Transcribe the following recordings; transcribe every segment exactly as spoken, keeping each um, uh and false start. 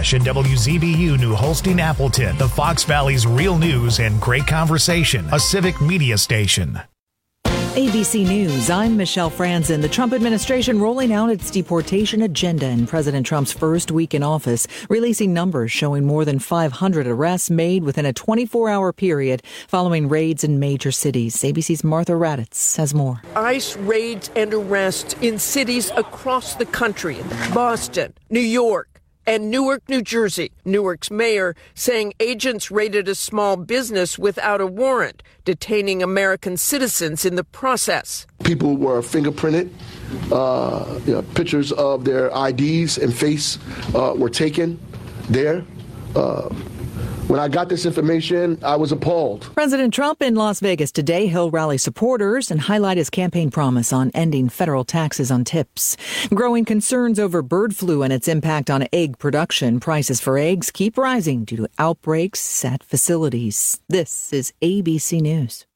Nash and W Z B U New Holstein Appleton, the Fox Valley's real news and great conversation, a civic media station. A B C News, I'm Michelle Franzen. The Trump administration rolling out its deportation agenda in President Trump's first week in office, releasing numbers showing more than five hundred arrests made within a twenty-four hour period following raids in major cities. A B C's Martha Raddatz has more. ICE raids and arrests in cities across the country, Boston, New York, and Newark, New Jersey. Newark's mayor saying agents raided a small business without a warrant, detaining American citizens in the process. People were fingerprinted. Uh, you know, pictures of their I Ds and face uh, were taken there. Uh, When I got this information, I was appalled. President Trump in Las Vegas today. He'll rally supporters and highlight his campaign promise on ending federal taxes on tips. Growing concerns over bird flu and its impact on egg production. Prices for eggs keep rising due to outbreaks at facilities. This is A B C News.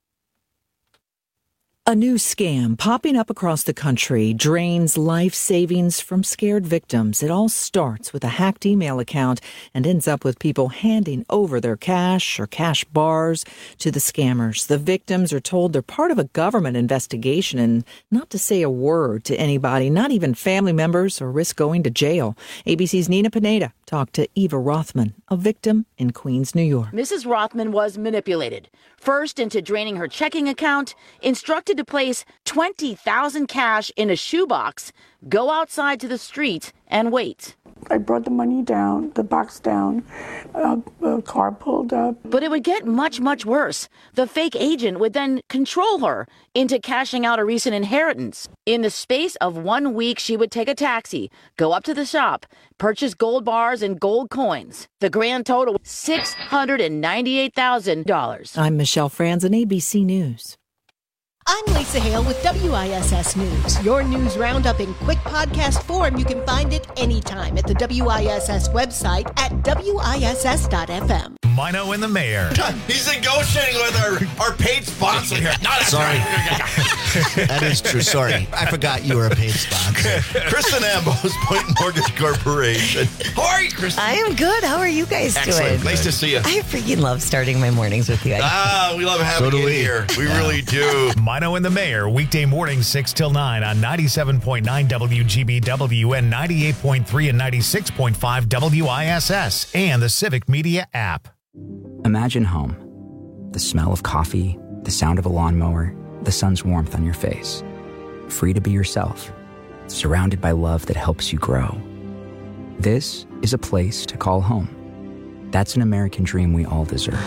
A new scam popping up across the country drains life savings from scared victims. It all starts with a hacked email account and ends up with people handing over their cash or cash bars to the scammers. The victims are told they're part of a government investigation and not to say a word to anybody, not even family members, or risk going to jail. A B C's Nina Pineda talked to Eva Rothman, a victim in Queens, New York. Missus Rothman was manipulated, first into draining her checking account, instructed to place twenty thousand cash in a shoebox, go outside to the street and wait. I brought the money down, the box down, uh, a car pulled up. But it would get much, much worse. The fake agent would then control her into cashing out a recent inheritance. In the space of one week, she would take a taxi, go up to the shop, purchase gold bars and gold coins. The grand total, six hundred ninety-eight thousand dollars. I'm Michelle Franzen, A B C News. I'm Lisa Hale with W I S S News. Your news roundup in quick podcast form. You can find it anytime at the W I S S website at W I S S dot F M. Mino and the mayor. He's negotiating with our, our paid sponsor here. No, that's Sorry. Right. That is true. Sorry. I forgot you were a paid sponsor. Kristen Ambos, Point Mortgage Corporation. How are you, Kristen? I am good. How are you guys Excellent. doing? Nice to see you. I freaking love starting my mornings with you. Ah, we love having So do you we. here. We Yeah. really do. Mino and the mayor, weekday mornings six till nine on ninety-seven point nine W G B W and ninety-eight point three and ninety-six point five W I S S and the Civic Media app. Imagine home. The smell of coffee, the sound of a lawnmower, the sun's warmth on your face. Free to be yourself, surrounded by love that helps you grow. This is a place to call home. That's an American dream we all deserve.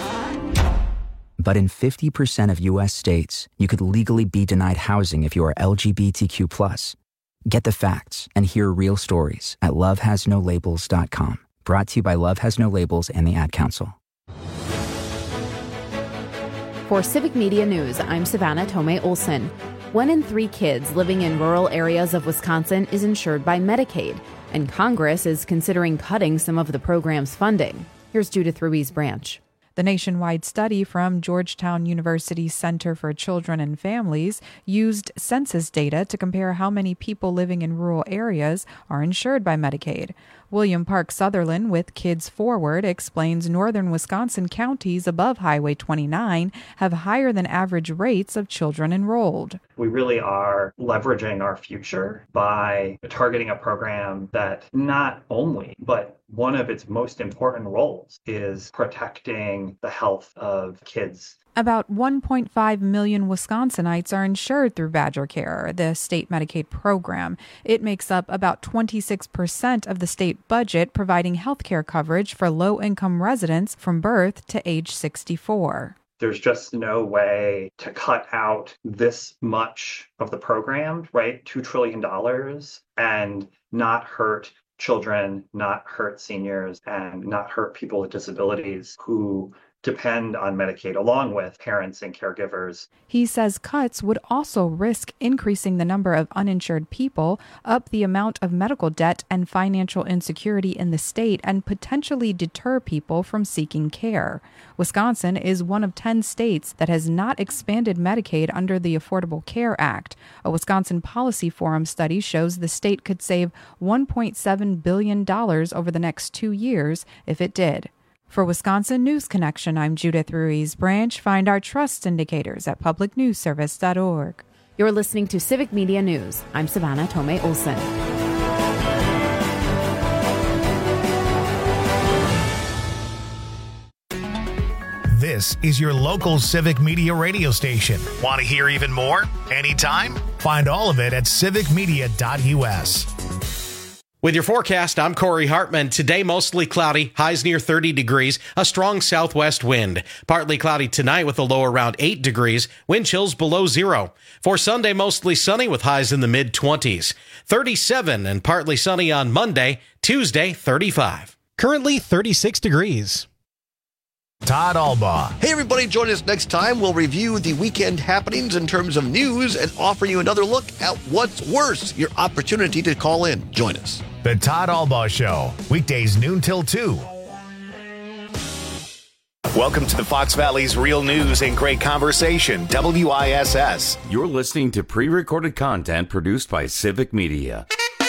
But in fifty percent of U S states, you could legally be denied housing if you are L G B T Q plus. Get the facts and hear real stories at love has no labels dot com. Brought to you by Love Has No Labels and the Ad Council. For Civic Media News, I'm Savannah Tomei Olson. One in three kids living in rural areas of Wisconsin is insured by Medicaid, and Congress is considering cutting some of the program's funding. Here's Judith Ruiz-Branch. The nationwide study from Georgetown University's Center for Children and Families used census data to compare how many people living in rural areas are insured by Medicaid. William Park Sutherland with Kids Forward explains northern Wisconsin counties above Highway twenty-nine have higher than average rates of children enrolled. We really are leveraging our future by targeting a program that not only, but one of its most important roles is protecting the health of kids. About one point five million Wisconsinites are insured through Badger Care, the state Medicaid program. It makes up about twenty-six percent of the state budget, providing health care coverage for low-income residents from birth to age sixty-four. There's just no way to cut out this much of the program, right? two trillion dollars, and not hurt children, not hurt seniors, and not hurt people with disabilities who depend on Medicaid, along with parents and caregivers. He says cuts would also risk increasing the number of uninsured people, up the amount of medical debt and financial insecurity in the state, and potentially deter people from seeking care. Wisconsin is one of ten states that has not expanded Medicaid under the Affordable Care Act. A Wisconsin Policy Forum study shows the state could save one point seven billion dollars over the next two years if it did. For Wisconsin News Connection, I'm Judith Ruiz Branch. Find our trust indicators at public news service dot org. You're listening to Civic Media News. I'm Savannah Tomei Olson. This is your local Civic Media radio station. Want to hear even more? Anytime? Find all of it at civic media dot u s. With your forecast, I'm Corey Hartman. Today, mostly cloudy, highs near thirty degrees, a strong southwest wind. Partly cloudy tonight with a low around eight degrees, wind chills below zero. For Sunday, mostly sunny with highs in the mid-twenties. thirty-seven and partly sunny on Monday, Tuesday, thirty-five. Currently thirty-six degrees. Todd Albaugh. Hey, everybody, join us next time. We'll review the weekend happenings in terms of news and offer you another look at what's worse, your opportunity to call in. Join us. The Todd Albaugh Show, weekdays noon till two. Welcome to the Fox Valley's Real News and Great Conversation, W I S S. You're listening to pre-recorded content produced by Civic Media.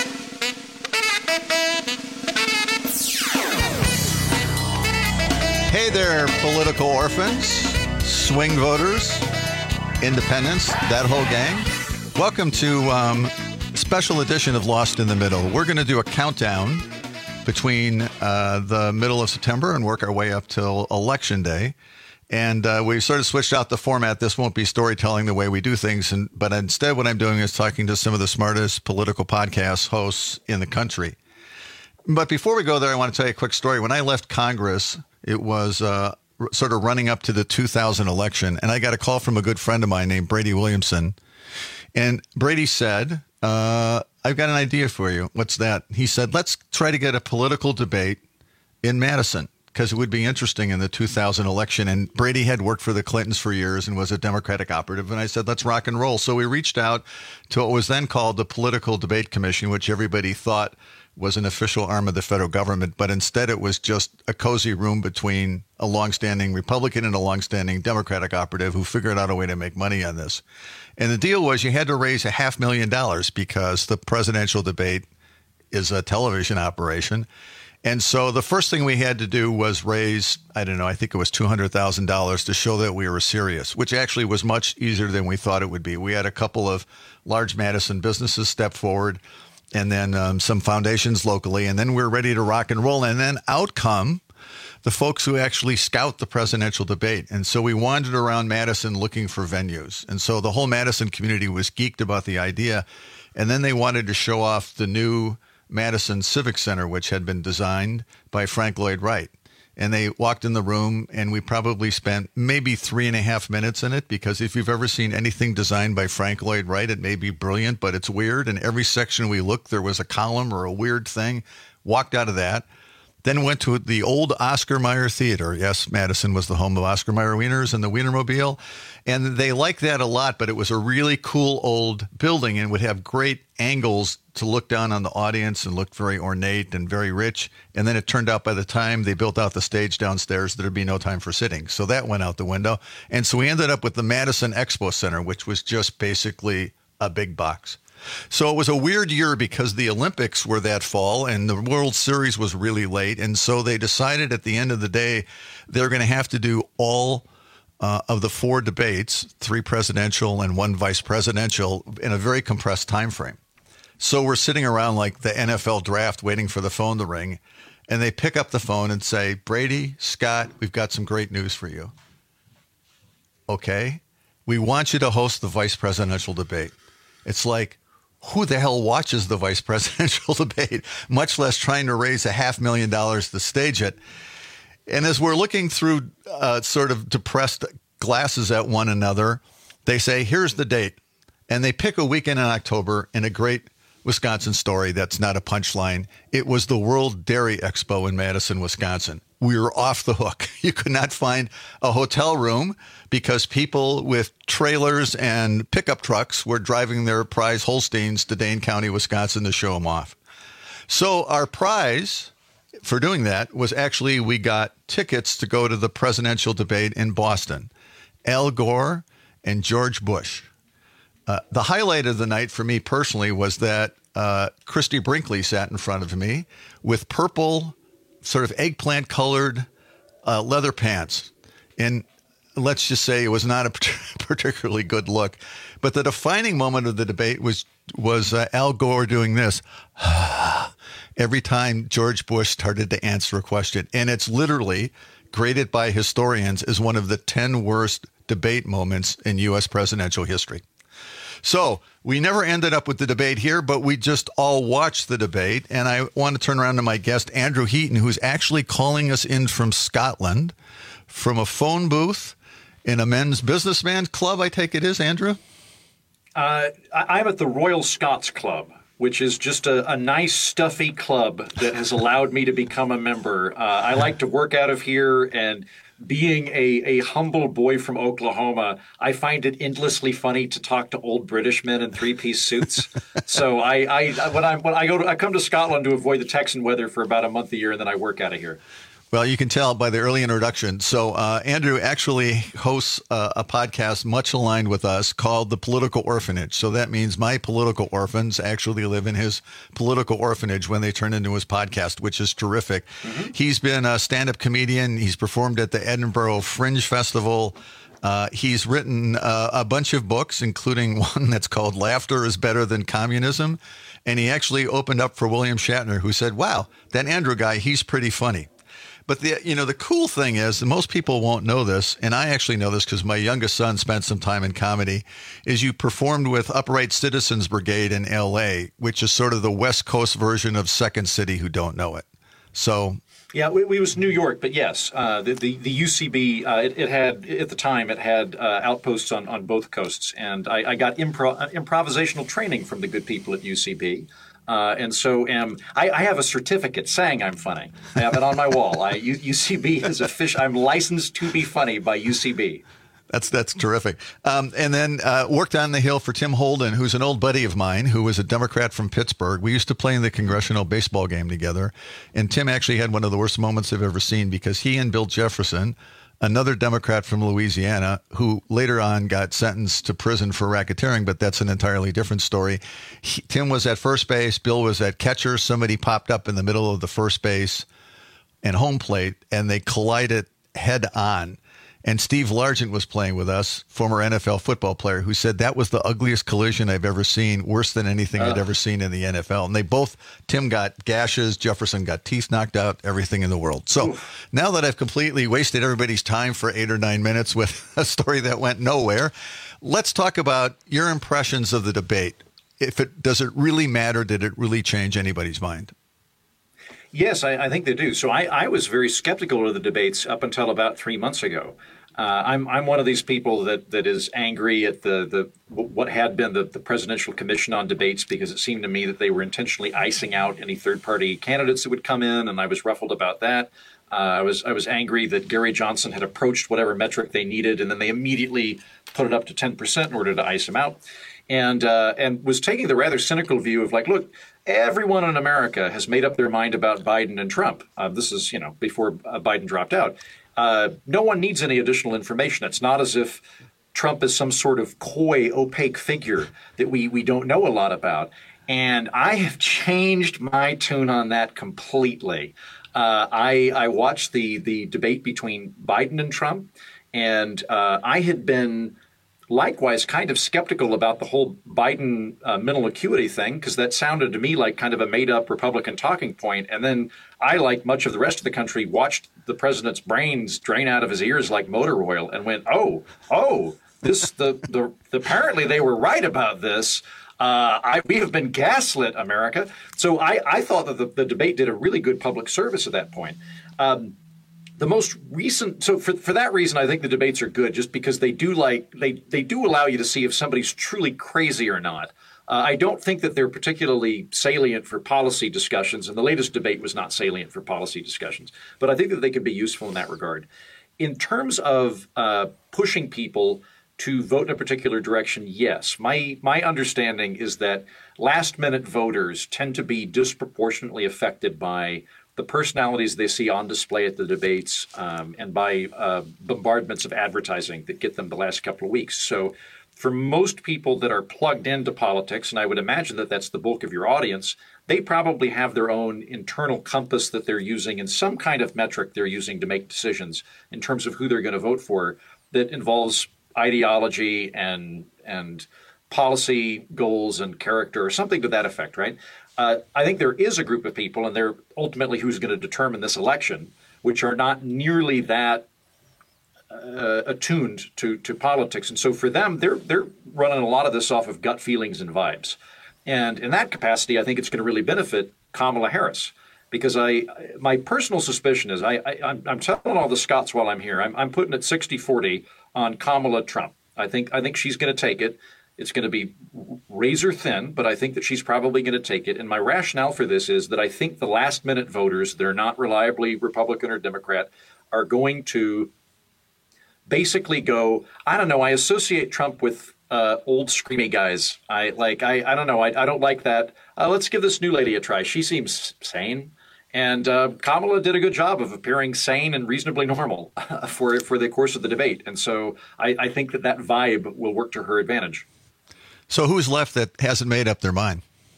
Hey there, political orphans, swing voters, independents, that whole gang. Welcome to um, a special edition of Lost in the Middle. We're going to do a countdown between uh, the middle of September and work our way up till Election Day. And uh, we sort of switched out the format. This won't be storytelling the way we do things, and, but instead what I'm doing is talking to some of the smartest political podcast hosts in the country. But before we go there, I want to tell you a quick story. When I left Congress, it was uh, r- sort of running up to the two thousand election, and I got a call from a good friend of mine named Brady Williamson. And Brady said, uh, I've got an idea for you. What's that? He said, let's try to get a political debate in Madison, because it would be interesting in the two thousand election. And Brady had worked for the Clintons for years and was a Democratic operative. And I said, let's rock and roll. So we reached out to what was then called the Political Debate Commission, which everybody thought was an official arm of the federal government, but instead it was just a cozy room between a longstanding Republican and a longstanding Democratic operative who figured out a way to make money on this. And the deal was you had to raise a half million dollars because the presidential debate is a television operation. And so the first thing we had to do was raise, I don't know, I think it was two hundred thousand dollars to show that we were serious, which actually was much easier than we thought it would be. We had a couple of large Madison businesses step forward, and then um, some foundations locally, and then we're ready to rock and roll. And then out come the folks who actually scout the presidential debate. And so we wandered around Madison looking for venues. And so the whole Madison community was geeked about the idea. And then they wanted to show off the new Madison Civic Center, which had been designed by Frank Lloyd Wright. And they walked in the room, and we probably spent maybe three and a half minutes in it, because if you've ever seen anything designed by Frank Lloyd Wright, it may be brilliant, but it's weird. And every section we looked, there was a column or a weird thing. Walked out of that. Then went to the old Oscar Mayer Theater. Yes, Madison was the home of Oscar Mayer Wieners and the Wienermobile. And they liked that a lot, but it was a really cool old building and would have great angles to look down on the audience and looked very ornate and very rich. And then it turned out by the time they built out the stage downstairs, there'd be no time for sitting. So that went out the window. And so we ended up with the Madison Expo Center, which was just basically a big box. So it was a weird year because the Olympics were that fall and the World Series was really late. And so they decided at the end of the day, they're going to have to do all uh, of the four debates, three presidential and one vice presidential, in a very compressed time frame. So we're sitting around like the N F L draft waiting for the phone to ring. And they pick up the phone and say, Brady, Scott, we've got some great news for you. Okay. We want you to host the vice presidential debate. It's like, who the hell watches the vice presidential debate, much less trying to raise a half million dollars to stage it? And as we're looking through uh, sort of depressed glasses at one another, they say, here's the date. And they pick a weekend in October in a great Wisconsin story that's not a punchline. It was the World Dairy Expo in Madison, Wisconsin, we were off the hook. You could not find a hotel room because people with trailers and pickup trucks were driving their prize Holsteins to Dane County, Wisconsin to show them off. So our prize for doing that was actually we got tickets to go to the presidential debate in Boston. Al Gore and George Bush. Uh, the highlight of the night for me personally was that uh, Christy Brinkley sat in front of me with purple, sort of eggplant colored uh, leather pants. And let's just say it was not a particularly good look. But the defining moment of the debate was was uh, Al Gore doing this every time George Bush started to answer a question. And it's literally graded by historians as one of the ten worst debate moments in U S presidential history. So we never ended up with the debate here, but we just all watched the debate. And I want to turn around to my guest, Andrew Heaton, who's actually calling us in from Scotland from a phone booth in a men's businessman club, I take it is, Andrew? Uh, I'm at the Royal Scots Club, which is just a, a nice, stuffy club that has allowed me to become a member. Uh, I like to work out of here, and being a, a humble boy from Oklahoma, I find it endlessly funny to talk to old British men in three-piece suits. So I, I when I when I go to, I come to Scotland to avoid the Texan weather for about a month a year, and then I work out of here. Well, you can tell by the early introduction. So uh, Andrew actually hosts uh, a podcast much aligned with us called The Political Orphanage. So that means my political orphans actually live in his political orphanage when they turn into his podcast, which is terrific. Mm-hmm. He's been a stand-up comedian. He's performed at the Edinburgh Fringe Festival. Uh, he's written uh, a bunch of books, including one that's called Laughter is Better Than Communism. And he actually opened up for William Shatner, who said, wow, that Andrew guy, he's pretty funny. But the you know the cool thing is, and most people won't know this, and I actually know this because my youngest son spent some time in comedy, is you performed with Upright Citizens Brigade in L A, which is sort of the West Coast version of Second City, who don't know it. So yeah, we, we was New York, but yes, uh, the, the the U C B uh, it, it had at the time it had uh, outposts on, on both coasts, and I, I got impro- improvisational training from the good people at U C B. Uh, and so am I, I have a certificate saying I'm funny. I have it on my wall. I, U, UCB is official. I'm licensed to be funny by U C B. That's that's terrific. Um, and then uh, worked on the Hill for Tim Holden, who's an old buddy of mine, who was a Democrat from Pittsburgh. We used to play in the congressional baseball game together. And Tim actually had one of the worst moments I've ever seen because he and Bill Jefferson, another Democrat from Louisiana, who later on got sentenced to prison for racketeering, but that's an entirely different story. He, Tim was at first base. Bill was at catcher. Somebody popped up in the middle of the first base and home plate, and they collided head on. And Steve Largent was playing with us, former N F L football player, who said that was the ugliest collision I've ever seen, worse than anything uh. I'd ever seen in the N F L. And they both, Tim got gashes, Jefferson got teeth knocked out, everything in the world. So Oof. Now that I've completely wasted everybody's time for eight or nine minutes with a story that went nowhere, let's talk about your impressions of the debate. If it does it really matter? Did it really change anybody's mind? Yes, I, I think they do. So I, I was very skeptical of the debates up until about three months ago. Uh, I'm I'm one of these people that, that is angry at the, the what had been the, the Presidential Commission on Debates because it seemed to me that they were intentionally icing out any third-party candidates that would come in, and I was ruffled about that. Uh, I was I was angry that Gary Johnson had approached whatever metric they needed, and then they immediately put it up to ten percent in order to ice him out, and uh, and was taking the rather cynical view of like, look, everyone in America has made up their mind about Biden and Trump. Uh, this is you know before uh, Biden dropped out. Uh, no one needs any additional information. It's not as if Trump is some sort of coy, opaque figure that we, we don't know a lot about. And I have changed my tune on that completely. Uh, I, I watched the, the debate between Biden and Trump, and uh, I had been likewise kind of skeptical about the whole Biden uh, mental acuity thing, because that sounded to me like kind of a made-up Republican talking point. And then I, like much of the rest of the country, watched the president's brains drain out of his ears like motor oil and went, oh, oh, this the, the, the apparently they were right about this. Uh, I, we have been gaslit, America. So I, I thought that the, the debate did a really good public service at that point. Um, The most recent, so for for that reason, I think the debates are good, just because they do like they they do allow you to see if somebody's truly crazy or not. Uh, I don't think that they're particularly salient for policy discussions, and the latest debate was not salient for policy discussions. But I think that they can be useful in that regard. In terms of uh, pushing people to vote in a particular direction, yes. My my understanding is that last-minute voters tend to be disproportionately affected by the personalities they see on display at the debates um, and by uh, bombardments of advertising that get them the last couple of weeks. So for most people that are plugged into politics, and I would imagine that that's the bulk of your audience, they probably have their own internal compass that they're using and some kind of metric they're using to make decisions in terms of who they're going to vote for that involves ideology and and policy goals and character or something to that effect, right? Uh, I think there is a group of people, and they're ultimately who's going to determine this election, which are not nearly that uh, attuned to to politics. And so for them, they're they're running a lot of this off of gut feelings and vibes. And in that capacity, I think it's going to really benefit Kamala Harris. Because I, my personal suspicion is, I, I, I'm, I'm telling all the Scots while I'm here, I'm, I'm putting it sixty forty on Kamala Trump. I think I think she's going to take it. It's going to be razor thin, but I think that she's probably going to take it. And my rationale for this is that I think the last minute voters, they're not reliably Republican or Democrat, are going to basically go, I don't know, I associate Trump with uh, old screamy guys. I like, I, I don't know, I, I don't like that. Uh, let's give this new lady a try. She seems sane. And uh, Kamala did a good job of appearing sane and reasonably normal for for the course of the debate. And so I, I think that that vibe will work to her advantage. So who's left that hasn't made up their mind?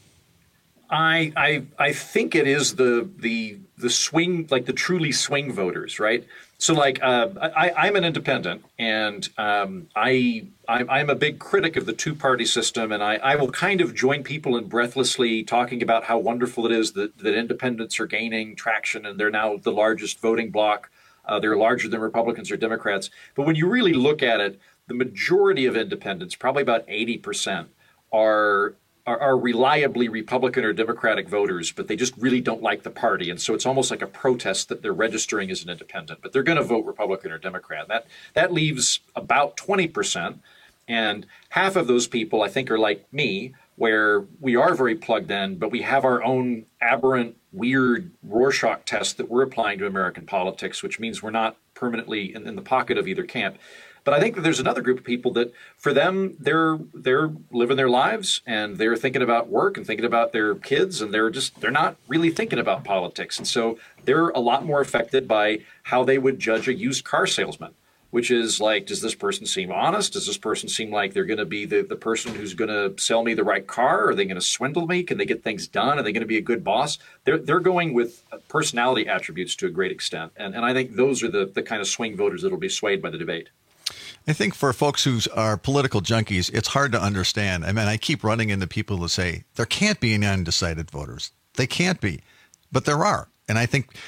I I I think it is the the the swing, like the truly swing voters, right? So like uh, I, I'm an independent, and um, I I'm, I'm a big critic of the two-party system, and I, I will kind of join people in breathlessly talking about how wonderful it is that, that independents are gaining traction, and they're now the largest voting bloc. Uh, they're larger than Republicans or Democrats. But when you really look at it, the majority of independents, probably about eighty percent, are Are, are reliably Republican or Democratic voters, but they just really don't like the party. And so it's almost like a protest that they're registering as an independent, but they're going to vote Republican or Democrat. That that leaves about twenty percent. And half of those people, I think, are like me, where we are very plugged in, but we have our own aberrant, weird Rorschach test that we're applying to American politics, which means we're not permanently in, in the pocket of either camp. But I think that there's another group of people that, for them, they're they're living their lives and they're thinking about work and thinking about their kids, and they're just they're not really thinking about politics. And so they're a lot more affected by how they would judge a used car salesman, which is like, does this person seem honest? Does this person seem like they're going to be the, the person who's going to sell me the right car? Are they going to swindle me? Can they get things done? Are they going to be a good boss? They're they're going with personality attributes to a great extent. And and I think those are the the kind of swing voters that will be swayed by the debate. I think for folks who are political junkies, it's hard to understand. I mean, I keep running into people who say there can't be any undecided voters. They can't be, but there are. And I think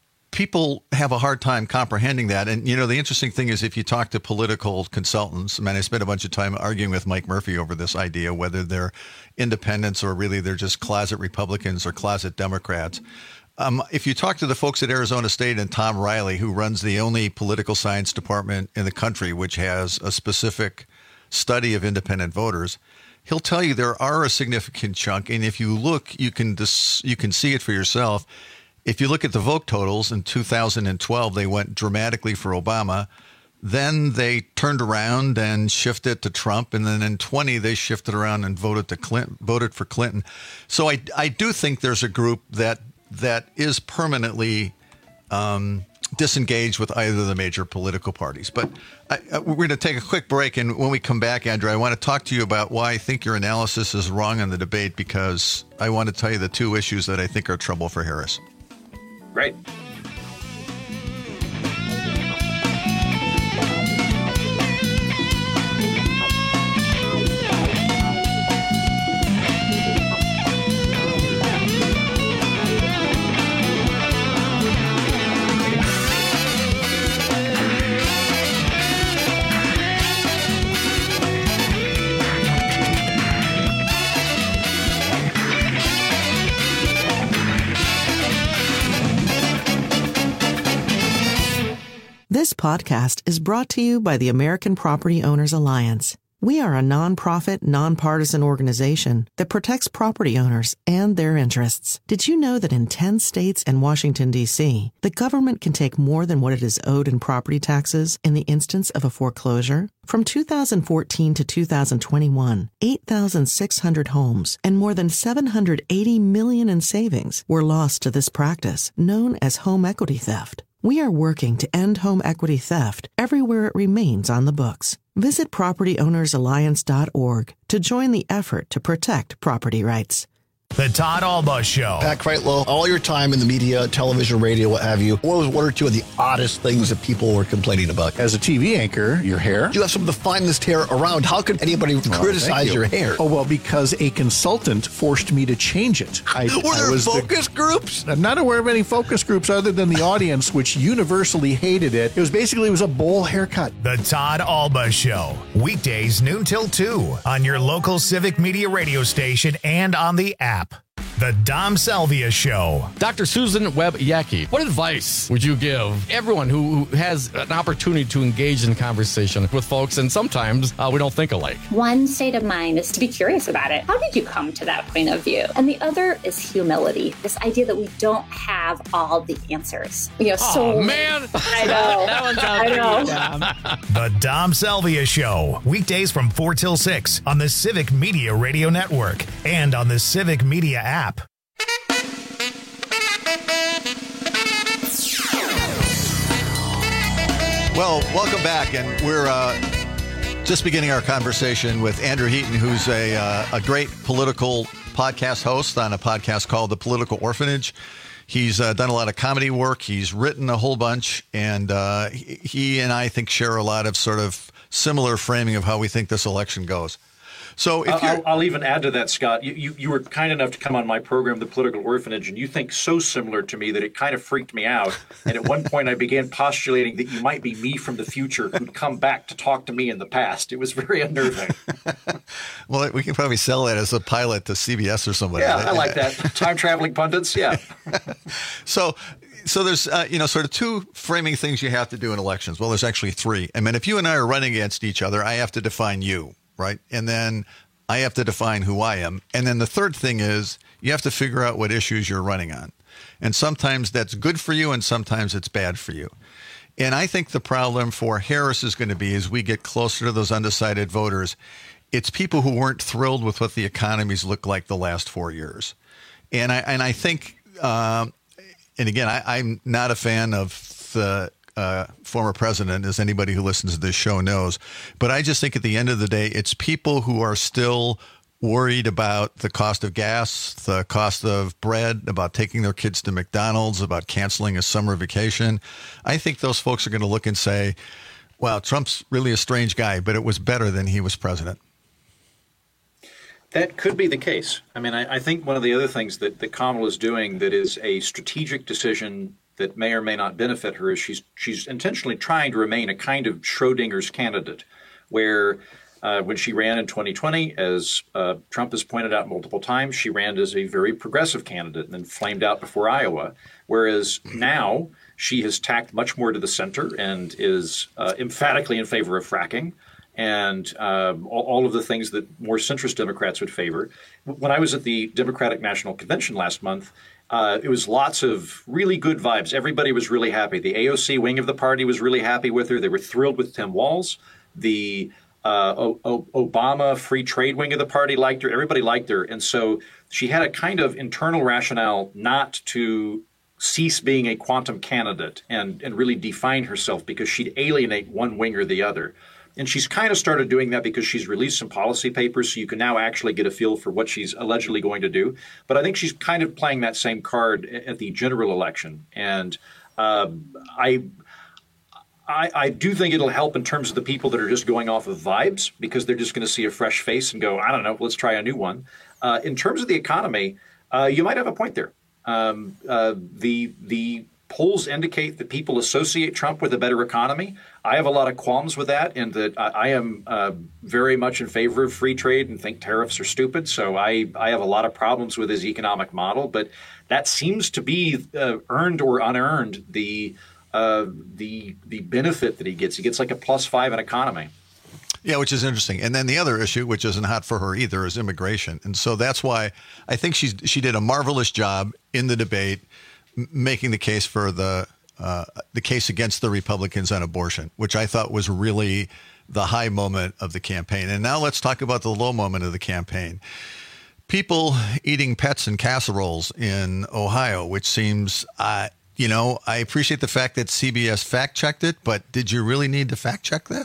people have a hard time comprehending that. And, you know, the interesting thing is if you talk to political consultants, I mean, I spent a bunch of time arguing with Mike Murphy over this idea, whether they're independents or really they're just closet Republicans or closet Democrats. Um, if you talk to the folks at Arizona State and Tom Riley, who runs the only political science department in the country, which has a specific study of independent voters, he'll tell you there are a significant chunk. And if you look, you can dis- you can see it for yourself. If you look at the vote totals in two thousand twelve, they went dramatically for Obama. Then they turned around and shifted to Trump. And then in twenty, they shifted around and voted to Clinton, voted for Clinton. So I, I do think there's a group that that is permanently um, disengaged with either of the major political parties. But I, I, we're going to take a quick break. And when we come back, Andrew, I want to talk to you about why I think your analysis is wrong on the debate, because I want to tell you the two issues that I think are trouble for Harris. Right. This podcast is brought to you by the American Property Owners Alliance. We are a nonprofit, nonpartisan organization that protects property owners and their interests. Did you know that in ten states and Washington, D C, the government can take more than what it is owed in property taxes in the instance of a foreclosure? From two thousand fourteen to two thousand twenty-one, eight thousand six hundred homes and more than seven hundred eighty million dollars in savings were lost to this practice, known as home equity theft. We are working to end home equity theft everywhere it remains on the books. Visit property owners alliance dot org to join the effort to protect property rights. The Todd Alba Show. Pat Kreitlow, all your time in the media, television, radio, what have you, what was one or two of the oddest things that people were complaining about? As a T V anchor, your hair. You have some of the finest hair around. How could anybody oh, criticize you. your hair? Oh, well, because a consultant forced me to change it. I, were there I was focus the, groups? I'm not aware of any focus groups other than the audience, which universally hated it. It was basically, it was a bowl haircut. The Todd Alba Show. Weekdays noon till two on your local Civic Media radio station and on the app. The Dom Salvia Show. Doctor Susan Webb-Yackey, what advice would you give everyone who, who has an opportunity to engage in conversation with folks, and sometimes uh, we don't think alike? One state of mind is to be curious about it. How did you come to that point of view? And the other is humility, this idea that we don't have all the answers. You know, oh, so man. I know. That one's out I know. The Dom Salvia Show. Weekdays from four till six on the Civic Media Radio Network and on the Civic Media app. Well, welcome back, and we're uh, just beginning our conversation with Andrew Heaton, who's a uh, a great political podcast host on a podcast called The Political Orphanage. He's uh, done a lot of comedy work. He's written a whole bunch, and uh, he, he and I think share a lot of sort of similar framing of how we think this election goes. So if I'll, I'll even add to that, Scott. You, you you were kind enough to come on my program, The Political Orphanage, and you think so similar to me that it kind of freaked me out. And at one point, I began postulating that you might be me from the future who'd come back to talk to me in the past. It was very unnerving. Well, we can probably sell that as a pilot to C B S or somebody. Yeah, I like that. Time traveling pundits. Yeah. So. So there's, uh, you know, sort of two framing things you have to do in elections. Well, there's actually three. I mean, if you and I are running against each other, I have to define you, right? And then I have to define who I am. And then the third thing is you have to figure out what issues you're running on. And sometimes that's good for you and sometimes it's bad for you. And I think the problem for Harris is going to be as we get closer to those undecided voters, it's people who weren't thrilled with what the economies looked like the last four years. And I, and I think... Uh, And again, I, I'm not a fan of the uh, former president, as anybody who listens to this show knows. But I just think at the end of the day, it's people who are still worried about the cost of gas, the cost of bread, about taking their kids to McDonald's, about canceling a summer vacation. I think those folks are going to look and say, wow, Trump's really a strange guy, but it was better than he was president. That could be the case. I mean, I, I think one of the other things that, that Kamala is doing that is a strategic decision that may or may not benefit her is she's she's intentionally trying to remain a kind of Schrodinger's candidate, where uh, when she ran in twenty twenty, as uh, Trump has pointed out multiple times, she ran as a very progressive candidate and then flamed out before Iowa, whereas now she has tacked much more to the center and is uh, emphatically in favor of fracking. And uh, all, all of the things that more centrist Democrats would favor. When I was at the Democratic National Convention last month, uh, it was lots of really good vibes. Everybody was really happy. The A O C wing of the party was really happy with her. They were thrilled with Tim Walz. The uh, o- o- Obama free trade wing of the party liked her. Everybody liked her. And so she had a kind of internal rationale not to cease being a quantum candidate and, and really define herself because she'd alienate one wing or the other. And she's kind of started doing that because she's released some policy papers, so you can now actually get a feel for what she's allegedly going to do. But I think she's kind of playing that same card at the general election. And uh, I, I, I do think it'll help in terms of the people that are just going off of vibes because they're just going to see a fresh face and go, I don't know, let's try a new one. Uh, in terms of the economy, uh, you might have a point there. Um, uh, the the polls indicate that people associate Trump with a better economy. I have a lot of qualms with that, and that I, I am uh, very much in favor of free trade and think tariffs are stupid. So I, I have a lot of problems with his economic model. But that seems to be uh, earned or unearned the uh, the the benefit that he gets. He gets like a plus five in economy. Yeah, which is interesting. And then the other issue, which isn't hot for her either, is immigration. And so that's why I think she's she did a marvelous job in the debate m- making the case for the uh, the case against the Republicans on abortion, which I thought was really the high moment of the campaign. And now let's talk about the low moment of the campaign. People eating pets in casseroles in Ohio, which seems, uh, you know, I appreciate the fact that C B S fact-checked it, but did you really need to fact-check that?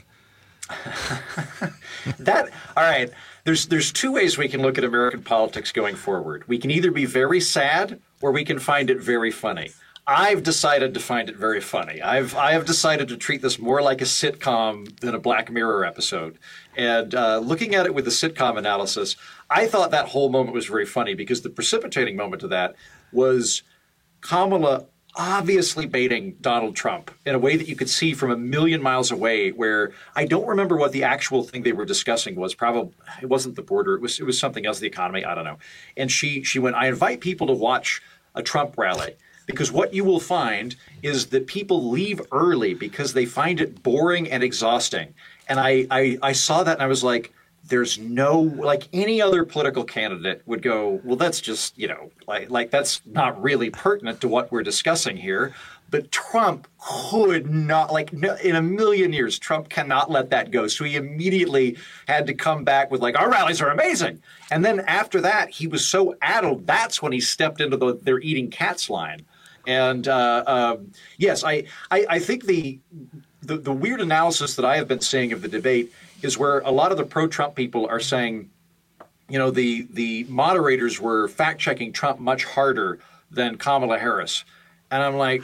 that all right. There's there's two ways we can look at American politics going forward. We can either be very sad or we can find it very funny. I've decided to find it very funny. I've I have decided to treat this more like a sitcom than a Black Mirror episode. And uh, looking at it with the sitcom analysis, I thought that whole moment was very funny because the precipitating moment to that was Kamala obviously baiting Donald Trump in a way that you could see from a million miles away, where I don't remember what the actual thing they were discussing was. Probably it wasn't the border. It was it was something else, the economy. I don't know. And she she went, I invite people to watch a Trump rally because what you will find is that people leave early because they find it boring and exhausting. And I, I, I saw that and I was like, there's no, like any other political candidate would go, well, that's just, you know, like, like that's not really pertinent to what we're discussing here. But Trump could not, like no, in a million years, Trump cannot let that go. So he immediately had to come back with like, our rallies are amazing. And then after that, he was so addled. That's when he stepped into the they're eating cats line. And uh, um, yes, I, I, I think the, the the weird analysis that I have been seeing of the debate is where a lot of the pro-Trump people are saying, you know, the the moderators were fact-checking Trump much harder than Kamala Harris. And I'm like,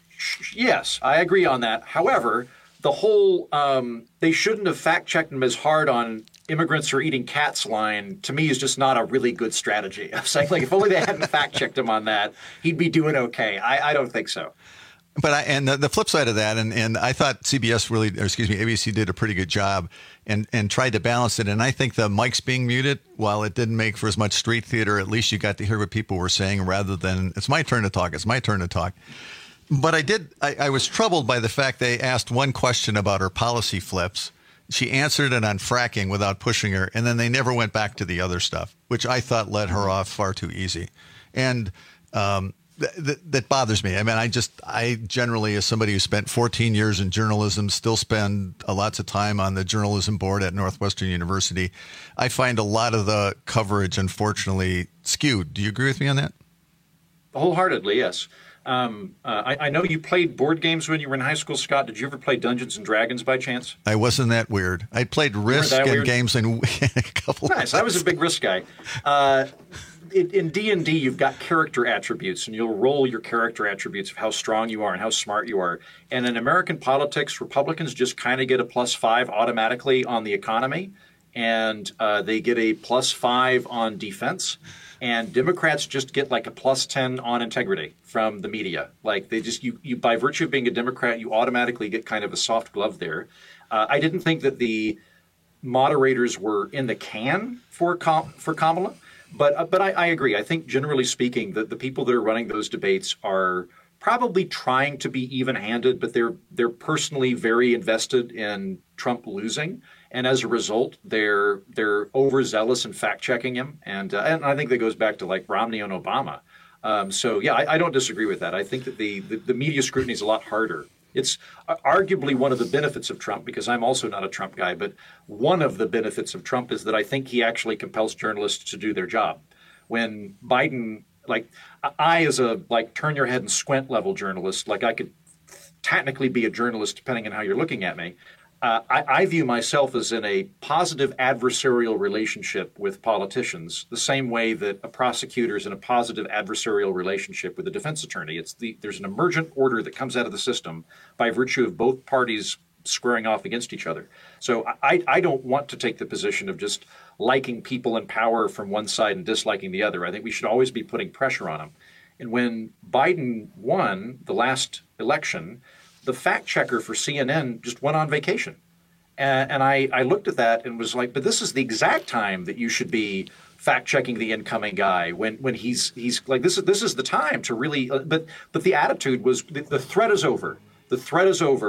yes, I agree on that. However, the whole um, they shouldn't have fact-checked him as hard on immigrants are eating cats line, to me, is just not a really good strategy. I'm saying, like, if only they hadn't fact-checked him on that, he'd be doing okay. I, I don't think so. But I, and the, the flip side of that, and, and I thought C B S really, or excuse me, A B C did a pretty good job and, and tried to balance it. And I think the mics being muted, while it didn't make for as much street theater, at least you got to hear what people were saying rather than, it's my turn to talk, it's my turn to talk. But I did, I, I was troubled by the fact they asked one question about her policy flips. She answered it on fracking without pushing her, and then they never went back to the other stuff, which I thought let her off far too easy. And um, th- th- that bothers me. I mean, I just, I generally, as somebody who spent fourteen years in journalism, still spend a lots of time on the journalism board at Northwestern University. I find a lot of the coverage, unfortunately, skewed. Do you agree with me on that? Wholeheartedly, yes. Um, uh, I, I know you played board games when you were in high school, Scott. Did you ever play Dungeons and Dragons by chance? I wasn't that weird. I played Risk and weird? games in a couple nice. of I was a big Risk guy. Uh, in, in D and D, you've got character attributes, and you'll roll your character attributes of how strong you are and how smart you are. And in American politics, Republicans just kind of get a plus five automatically on the economy, and uh, they get a plus five on defense. And Democrats just get like a plus ten on integrity from the media. Like they just, you, you by virtue of being a Democrat, you automatically get kind of a soft glove there. Uh, I didn't think that the moderators were in the can for Com- for Kamala, but uh, but I, I agree. I think generally speaking, that the people that are running those debates are probably trying to be even-handed, but they're they're personally very invested in Trump losing. And as a result, they're they're overzealous in fact-checking him, and uh, and I think that goes back to like Romney and Obama. Um, so yeah, I, I don't disagree with that. I think that the, the the media scrutiny is a lot harder. It's arguably one of the benefits of Trump, because I'm also not a Trump guy, but one of the benefits of Trump is that I think he actually compels journalists to do their job. When Biden, like I as a like turn your head and squint level journalist, like I could technically be a journalist depending on how you're looking at me. Uh, I, I view myself as in a positive adversarial relationship with politicians, the same way that a prosecutor is in a positive adversarial relationship with a defense attorney. It's the there's an emergent order that comes out of the system by virtue of both parties squaring off against each other. So I, I don't want to take the position of just liking people in power from one side and disliking the other. I think we should always be putting pressure on them. And when Biden won the last election, the fact checker for C N N just went on vacation. And, and I, I looked at that and was like, but this is the exact time that you should be fact checking the incoming guy when, when he's he's like, this is this is the time to really. Uh, but but the attitude was the, the threat is over. The threat is over.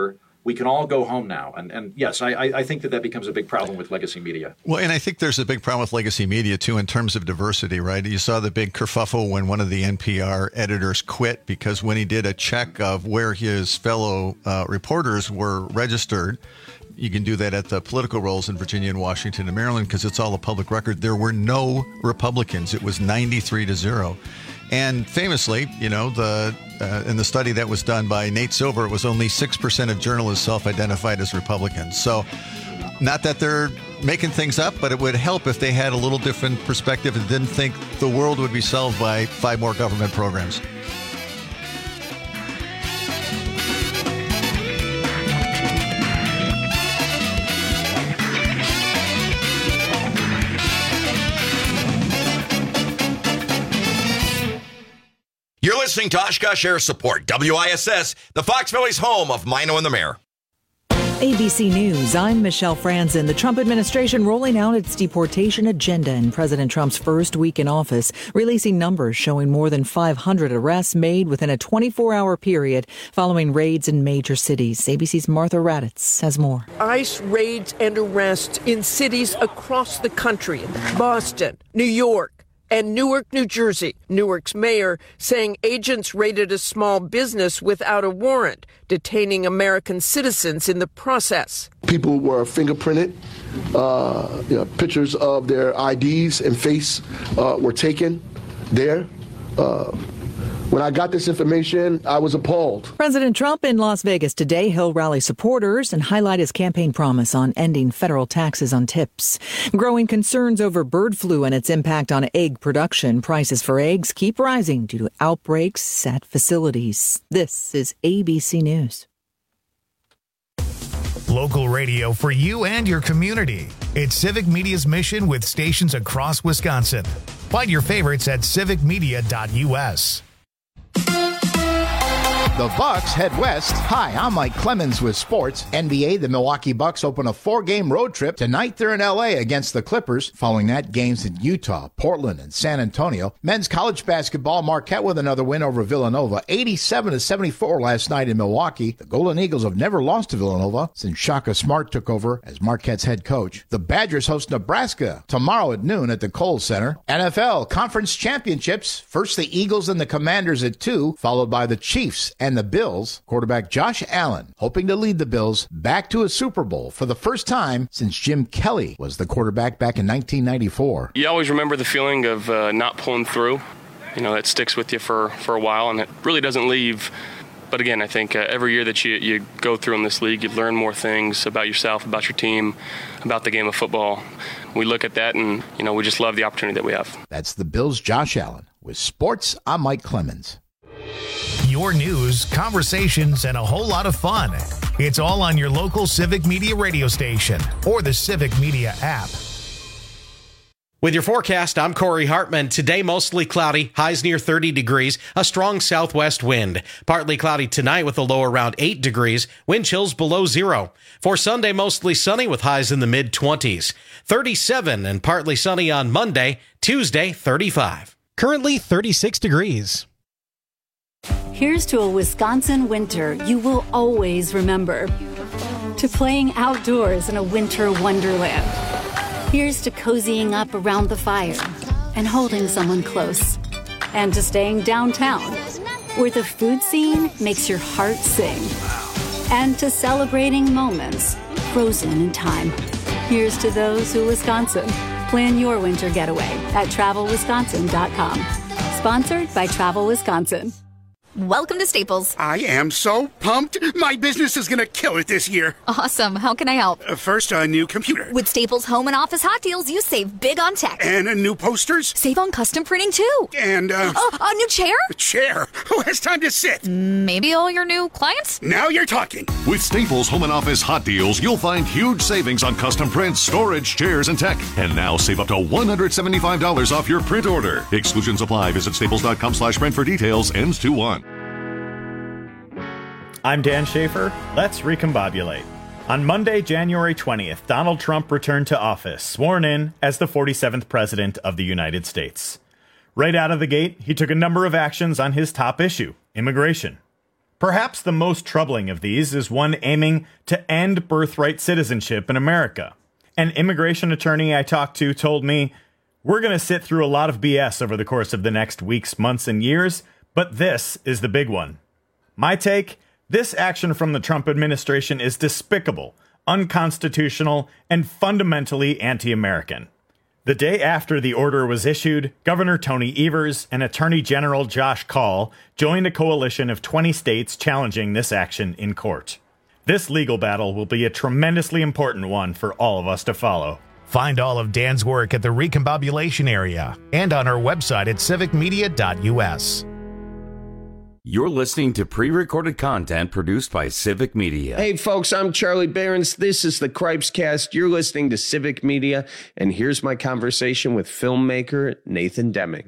We can all go home now. And, and yes, I, I think that that becomes a big problem with legacy media. Well, and I think there's a big problem with legacy media, too, in terms of diversity, right? You saw the big kerfuffle when one of the N P R editors quit because when he did a check of where his fellow uh, reporters were registered, you can do that at the political roles in Virginia and Washington and Maryland because it's all a public record. There were no Republicans. It was ninety-three to zero. And famously, you know, the uh, in the study that was done by Nate Silver, it was only six percent of journalists self-identified as Republicans. So not that they're making things up, but it would help if they had a little different perspective and didn't think the world would be solved by five more government programs. You're listening to Oshkosh Air Support, W I S S, the Fox Valley's home of Mino and the Mayor. A B C News, I'm Michelle Franzen. The Trump administration rolling out its deportation agenda in President Trump's first week in office, releasing numbers showing more than five hundred arrests made within a twenty-four hour period following raids in major cities. A B C's Martha Raddatz has more. ICE raids and arrests in cities across the country, Boston, New York, and Newark, New Jersey. Newark's mayor saying agents raided a small business without a warrant, detaining American citizens in the process. People were fingerprinted. Uh, you know, pictures of their I Ds and face uh, were taken there. Uh, When I got this information, I was appalled. President Trump in Las Vegas today. He'll rally supporters and highlight his campaign promise on ending federal taxes on tips. Growing concerns over bird flu and its impact on egg production. Prices for eggs keep rising due to outbreaks at facilities. This is A B C News. Local radio for you and your community. It's Civic Media's mission with stations across Wisconsin. Find your favorites at civic media dot U S. The Bucks head west. Hi, I'm Mike Clemens with sports. N B A, the Milwaukee Bucks open a four-game road trip. Tonight they're in L A against the Clippers. Following that, games in Utah, Portland, and San Antonio. Men's college basketball, Marquette with another win over Villanova. eighty-seven to seventy-four last night in Milwaukee. The Golden Eagles have never lost to Villanova since Shaka Smart took over as Marquette's head coach. The Badgers host Nebraska tomorrow at noon at the Kohl Center. N F L Conference Championships. First the Eagles and the Commanders at two, followed by the Chiefs and the Bills. Quarterback Josh Allen hoping to lead the Bills back to a Super Bowl for the first time since Jim Kelly was the quarterback back in nineteen ninety-four. You always remember the feeling of uh, not pulling through. You know, that sticks with you for, for a while, and it really doesn't leave. But again, I think uh, every year that you, you go through in this league, you learn more things about yourself, about your team, about the game of football. We look at that, and, you know, we just love the opportunity that we have. That's the Bills' Josh Allen. With sports, I'm Mike Clemens. Your news, conversations, and a whole lot of fun. It's all on your local Civic Media radio station or the Civic Media app. With your forecast, I'm Corey Hartman. Today, mostly cloudy, highs near thirty degrees, a strong southwest wind. Partly cloudy tonight with a low around eight degrees, wind chills below zero. For Sunday, mostly sunny with highs in the mid-twenties. thirty-seven and partly sunny on Monday. Tuesday, thirty-five. Currently thirty-six degrees. Here's to a Wisconsin winter you will always remember. To playing outdoors in a winter wonderland. Here's to cozying up around the fire and holding someone close. And to staying downtown, where the food scene makes your heart sing. And to celebrating moments frozen in time. Here's to those who Wisconsin. Plan your winter getaway at travel wisconsin dot com. Sponsored by Travel Wisconsin. Welcome to Staples. I am so pumped. My business is going to kill it this year. Awesome. How can I help? Uh, first, a new computer. With Staples Home and Office Hot Deals, you save big on tech. And a new posters. Save on custom printing, too. And, uh... Oh, a new chair? A chair? Who has time to sit? Maybe all your new clients? Now you're talking. With Staples Home and Office Hot Deals, you'll find huge savings on custom prints, storage, chairs, and tech. And now save up to one hundred seventy-five dollars off your print order. Exclusions apply. Visit staples.com slash print for details. Ends two one. I'm Dan Schaefer. Let's recombobulate. On Monday, January twentieth, Donald Trump returned to office, sworn in as the forty-seventh President of the United States. Right out of the gate, he took a number of actions on his top issue, immigration. Perhaps the most troubling of these is one aiming to end birthright citizenship in America. An immigration attorney I talked to told me, "We're going to sit through a lot of B S over the course of the next weeks, months, and years, but this is the big one." My take? This action from the Trump administration is despicable, unconstitutional, and fundamentally anti-American. The day after the order was issued, Governor Tony Evers and Attorney General Josh Kaul joined a coalition of twenty states challenging this action in court. This legal battle will be a tremendously important one for all of us to follow. Find all of Dan's work at the Recombobulation area and on our website at civic media dot u s. You're listening to pre-recorded content produced by Civic Media. Hey, folks, I'm Charlie Behrens. This is the Cripes Cast. You're listening to Civic Media, and here's my conversation with filmmaker Nathan Deming.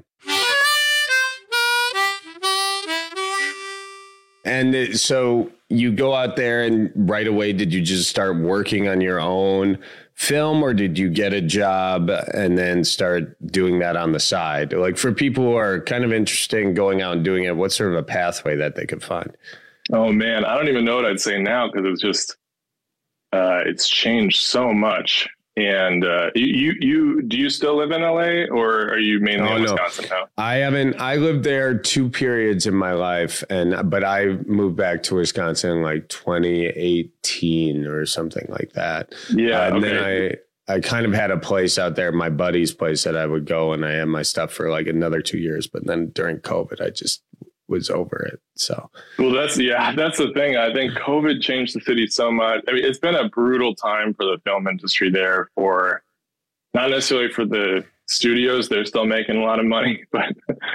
And so you go out there, and right away, did you just start working on your own film, or did you get a job and then start doing that on the side? Like, for people who are kind of interested in going out and doing it, what's sort of a pathway that they could find? Oh man, I don't even know what I'd say now, because it's just uh, it's changed so much. And uh, you, you, do you still live in L A, or are you mainly oh, in Wisconsin no. now? I haven't. I lived there two periods in my life, and but I moved back to Wisconsin in like twenty eighteen or something like that. Yeah, uh, and okay. then I, I kind of had a place out there, my buddy's place, that I would go, and I had my stuff for like another two years. But then during COVID, I just was over it. So, well, that's, yeah, that's the thing. I think COVID changed the city so much. I mean, it's been a brutal time for the film industry there, for not necessarily for the studios. They're still making a lot of money, but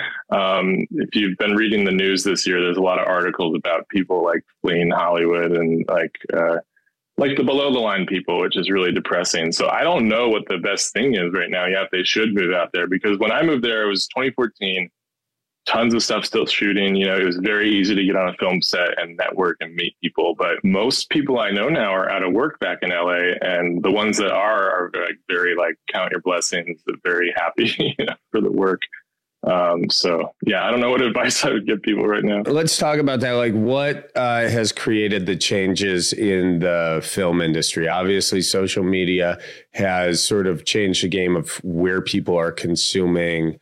um, if you've been reading the news this year, there's a lot of articles about people like fleeing Hollywood and like, uh, like the below the line people, which is really depressing. So I don't know what the best thing is right now. Yeah, if they should move out there, because when I moved there, it was twenty fourteen. Tons of stuff still shooting. You know, it was very easy to get on a film set and network and meet people. But most people I know now are out of work back in L A, and the ones that are are very, very like count your blessings, very happy you know, for the work. Um, so yeah, I don't know what advice I would give people right now. Let's talk about that. Like, what uh, has created the changes in the film industry? Obviously, social media has sort of changed the game of where people are consuming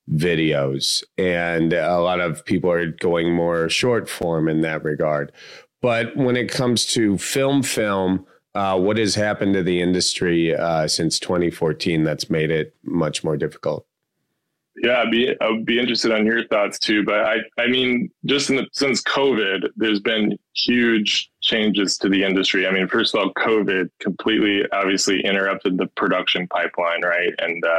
videos, and a lot of people are going more short form in that regard. But when it comes to film, film, uh, what has happened to the industry uh, since twenty fourteen that's made it much more difficult? Yeah, I'd be, I'd be interested on your thoughts too. But I, I mean, just in the, since COVID, there's been huge changes to the industry. I mean, first of all, COVID completely, obviously interrupted the production pipeline, right? And uh,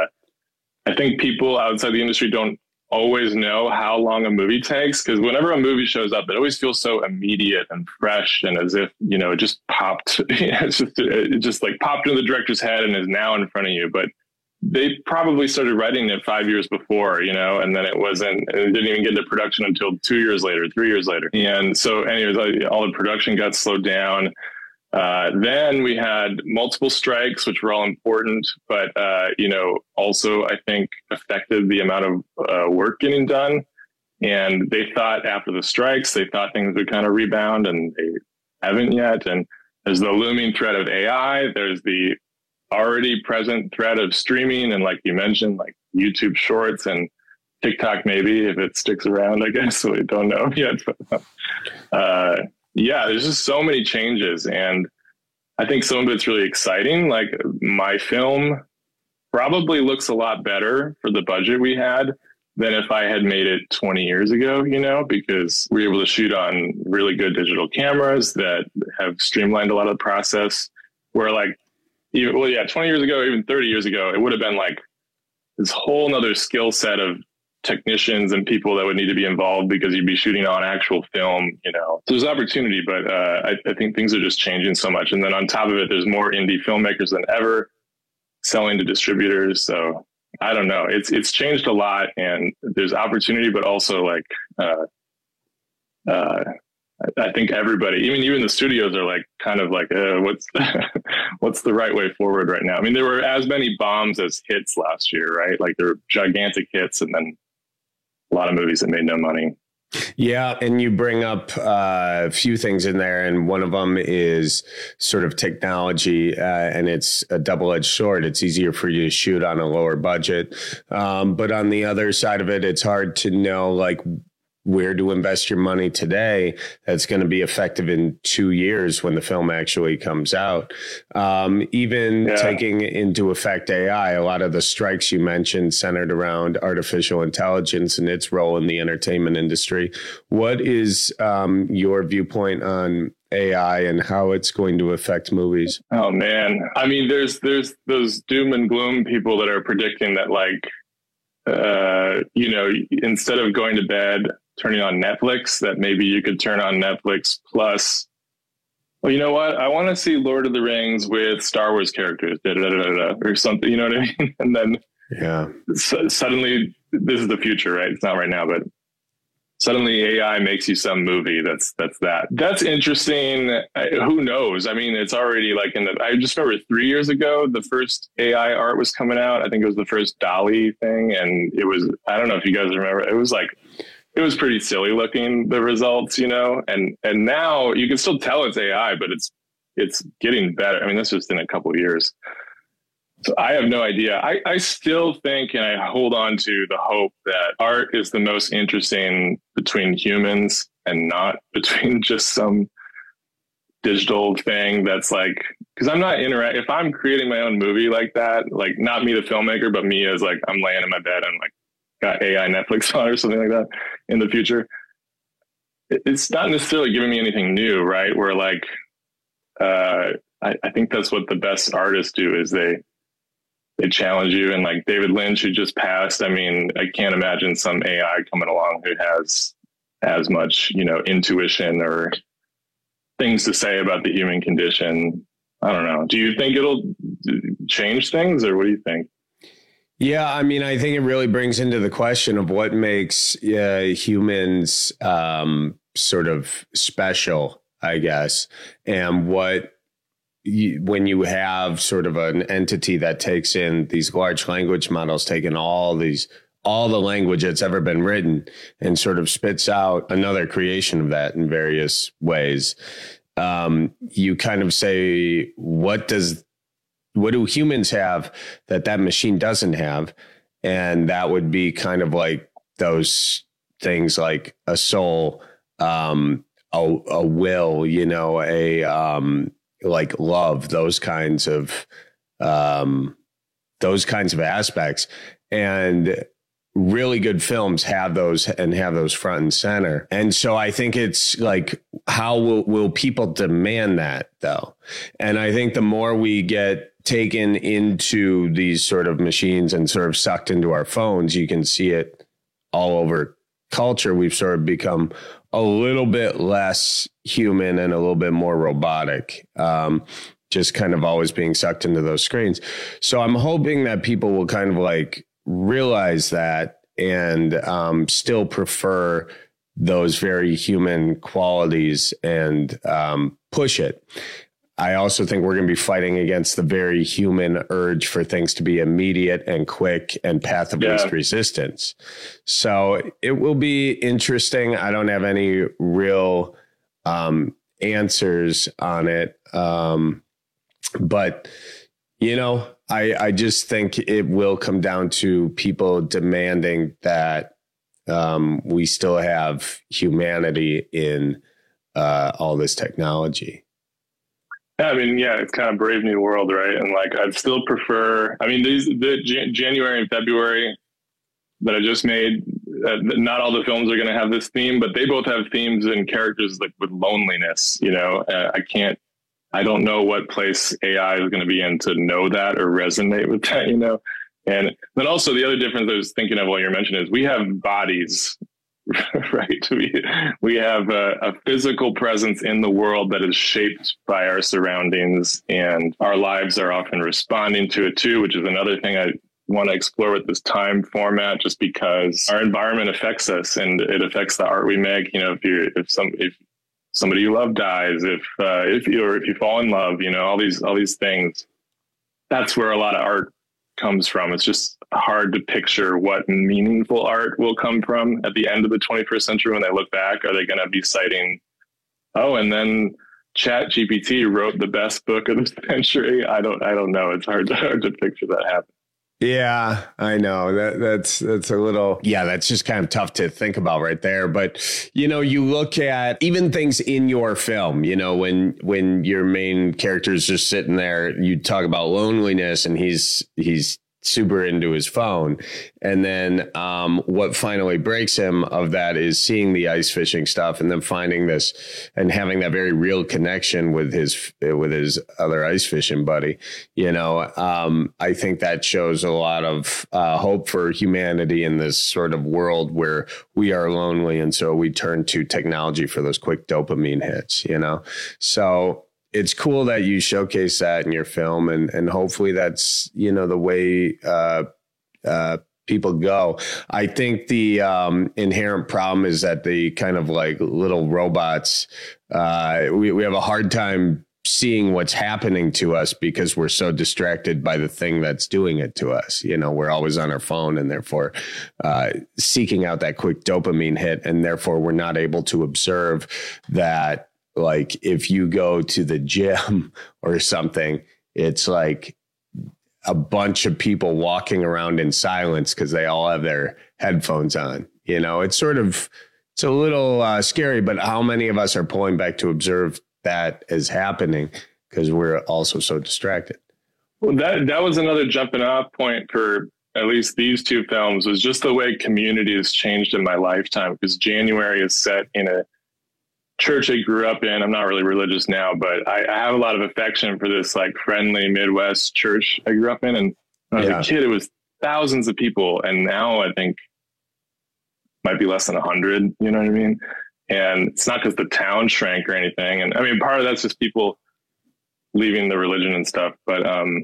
I think people outside the industry don't always know how long a movie takes, because whenever a movie shows up, it always feels so immediate and fresh, and as if, you know, it just popped, it's just, it just like popped into the director's head and is now in front of you. But they probably started writing it five years before, you know, and then it wasn't, it didn't even get into production until two years later, three years later. And so anyways, all the production got slowed down. Uh, then we had multiple strikes, which were all important, but, uh, you know, also I think affected the amount of uh, work getting done. And they thought after the strikes, they thought things would kind of rebound, and they haven't yet. And there's the looming threat of A I. There's the already present threat of streaming. And like you mentioned, like YouTube Shorts and TikTok, maybe if it sticks around, I guess. So we don't know yet. But, uh, yeah, there's just so many changes, and I think some of it's really exciting. Like, my film probably looks a lot better for the budget we had than if I had made it twenty years ago, you know, because we were able to shoot on really good digital cameras that have streamlined a lot of the process, where like, even, well, yeah, twenty years ago, even thirty years ago, it would have been like this whole nother skill set of technicians and people that would need to be involved, because you'd be shooting on actual film, you know. So there's opportunity, but uh, I, I think things are just changing so much. And then on top of it, there's more indie filmmakers than ever selling to distributors. So I don't know. It's it's changed a lot, and there's opportunity, but also like uh, uh, I think everybody, even even the studios, are like kind of like, uh, what's the, what's the right way forward right now? I mean, there were as many bombs as hits last year, right? Like, there were gigantic hits, and then a lot of movies that made no money. Yeah, and you bring up uh, a few things in there, and one of them is sort of technology, uh, and it's a double-edged sword. It's easier for you to shoot on a lower budget, um, but on the other side of it, it's hard to know, like, where to invest your money today that's going to be effective in two years when the film actually comes out. Um, even yeah. taking into effect A I, a lot of the strikes you mentioned centered around artificial intelligence and its role in the entertainment industry. What is um, your viewpoint on A I and how it's going to affect movies? Oh, man. I mean, there's there's those doom and gloom people that are predicting that, like, uh, you know, instead of going to bed, turning on Netflix, that maybe you could turn on Netflix plus, well, you know what? I want to see Lord of the Rings with Star Wars characters, da, da, da, da, da, or something, you know what I mean? And then yeah, so suddenly, this is the future, right? It's not right now, but suddenly A I makes you some movie that's that's that. That's interesting. I, who knows? I mean, it's already like in the, I just remember three years ago, the first A I art was coming out. I think it was the first DALL-E thing. And it was, I don't know if you guys remember, it was like, it was pretty silly looking, the results, you know, and, and now you can still tell it's A I, but it's, it's getting better. I mean, that's just in a couple of years. So I have no idea. I, I still think, and I hold on to the hope that art is the most interesting between humans and not between just some digital thing that's like, because I'm not interact. If I'm creating my own movie like that, like not me, the filmmaker, but me as like, I'm laying in my bed and like, got A I Netflix on or something like that in the future. It's not necessarily giving me anything new, right? Where like, uh, I, I think that's what the best artists do is they, they challenge you. And like David Lynch, who just passed, I mean, I can't imagine some A I coming along who has as much, you know, intuition or things to say about the human condition. I don't know. Do you think it'll change things or what do you think? Yeah, I mean, I think it really brings into the question of what makes uh, humans um, sort of special, I guess, and what you, when you have sort of an entity that takes in these large language models, taking all these all the language that's ever been written and sort of spits out another creation of that in various ways. Um, you kind of say, what does What do humans have that that machine doesn't have? And that would be kind of like those things like a soul, um, a, a will, you know, a um, like love, those kinds of um, those kinds of aspects. And really good films have those and have those front and center. And so I think it's like, how will, will people demand that though? And I think the more we get taken into these sort of machines and sort of sucked into our phones, you can see it all over culture. We've sort of become a little bit less human and a little bit more robotic. Um, just kind of always being sucked into those screens. So I'm hoping that people will kind of like realize that and um, still prefer those very human qualities and um, push it. I also think we're going to be fighting against the very human urge for things to be immediate and quick and path of least yeah. resistance. So it will be interesting. I don't have any real um, answers on it. Um, but, you know, I, I just think it will come down to people demanding that um, we still have humanity in uh, all this technology. Yeah, I mean, yeah, it's kind of Brave New World, right? And like, I'd still prefer, I mean, these, the Jan- January and February that I just made, uh, not all the films are going to have this theme, but they both have themes and characters like with loneliness, you know, uh, I can't, I don't know what place A I is going to be in to know that or resonate with that, you know? And then also the other difference I was thinking of while you're mentioning is we have bodies, right? We, we have a, a physical presence in the world that is shaped by our surroundings, and our lives are often responding to it too, which is another thing I want to explore with this time format, just because our environment affects us and it affects the art we make. You know, if you, if some, if somebody you love dies, if, uh, if you, or if you fall in love, you know, all these, all these things, that's where a lot of art comes from. It's just hard to picture what meaningful art will come from at the end of the twenty-first century when they look back. Are they going to be citing, oh, and then Chat G P T wrote the best book of the century? I don't, I don't know. It's hard to, hard to picture that happen. Yeah, I know that that's that's a little yeah, that's just kind of tough to think about right there. But, you know, you look at even things in your film, you know, when when your main character is just sitting there, you talk about loneliness and he's he's super into his phone. And then um, what finally breaks him of that is seeing the ice fishing stuff and then finding this and having that very real connection with his with his other ice fishing buddy. You know, um, I think that shows a lot of uh, hope for humanity in this sort of world where we are lonely. And so we turn to technology for those quick dopamine hits, you know, so it's cool that you showcase that in your film, and, and hopefully that's, you know, the way uh, uh, people go. I think the um, inherent problem is that the kind of like little robots, uh, we, we have a hard time seeing what's happening to us because we're so distracted by the thing that's doing it to us. You know, we're always on our phone and therefore uh, seeking out that quick dopamine hit. And therefore we're not able to observe that. Like if you go to the gym or something, it's like a bunch of people walking around in silence because they all have their headphones on. You know, it's sort of it's a little uh, scary, but how many of us are pulling back to observe that is happening because we're also so distracted? Well, that that was another jumping off point for at least these two films, was just the way community has changed in my lifetime, because January is set in a church I grew up in. I'm not really religious now, but I, I have a lot of affection for this like friendly Midwest church I grew up in. And when I was yeah. a kid, it was thousands of people. And now I think might be less than a hundred, you know what I mean? And it's not because the town shrank or anything. And I mean, part of that's just people leaving the religion and stuff. But, um,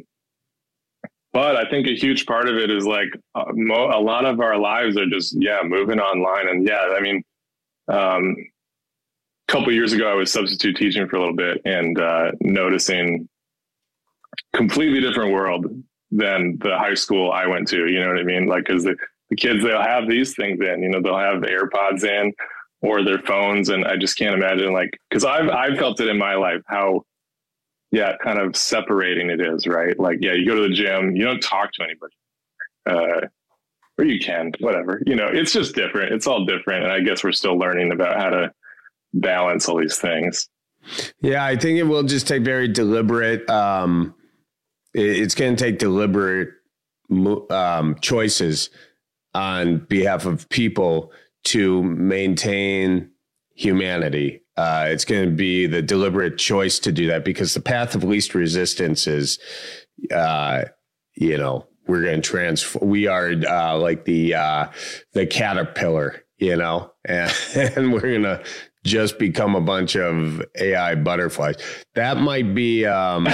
but I think a huge part of it is like uh, mo- a lot of our lives are just, yeah, moving online. And yeah, I mean, um, a couple of years ago, I was substitute teaching for a little bit and uh, noticing completely different world than the high school I went to. You know what I mean? Like, because the, the kids, they'll have these things in, you know, they'll have the AirPods in or their phones. And I just can't imagine, like, because I've, I've felt it in my life, how, yeah, kind of separating it is, right? Like, yeah, you go to the gym, you don't talk to anybody. Uh, or you can, whatever. You know, it's just different. It's all different. And I guess we're still learning about how to balance all these things. Yeah, I think it will just take very deliberate. Um, it's going to take deliberate um, choices on behalf of people to maintain humanity. Uh, it's going to be the deliberate choice to do that, because the path of least resistance is, uh, you know, we're going to transform. We are uh, like the uh, the caterpillar, you know, and, and we're going to just become a bunch of A I butterflies. That might be, um,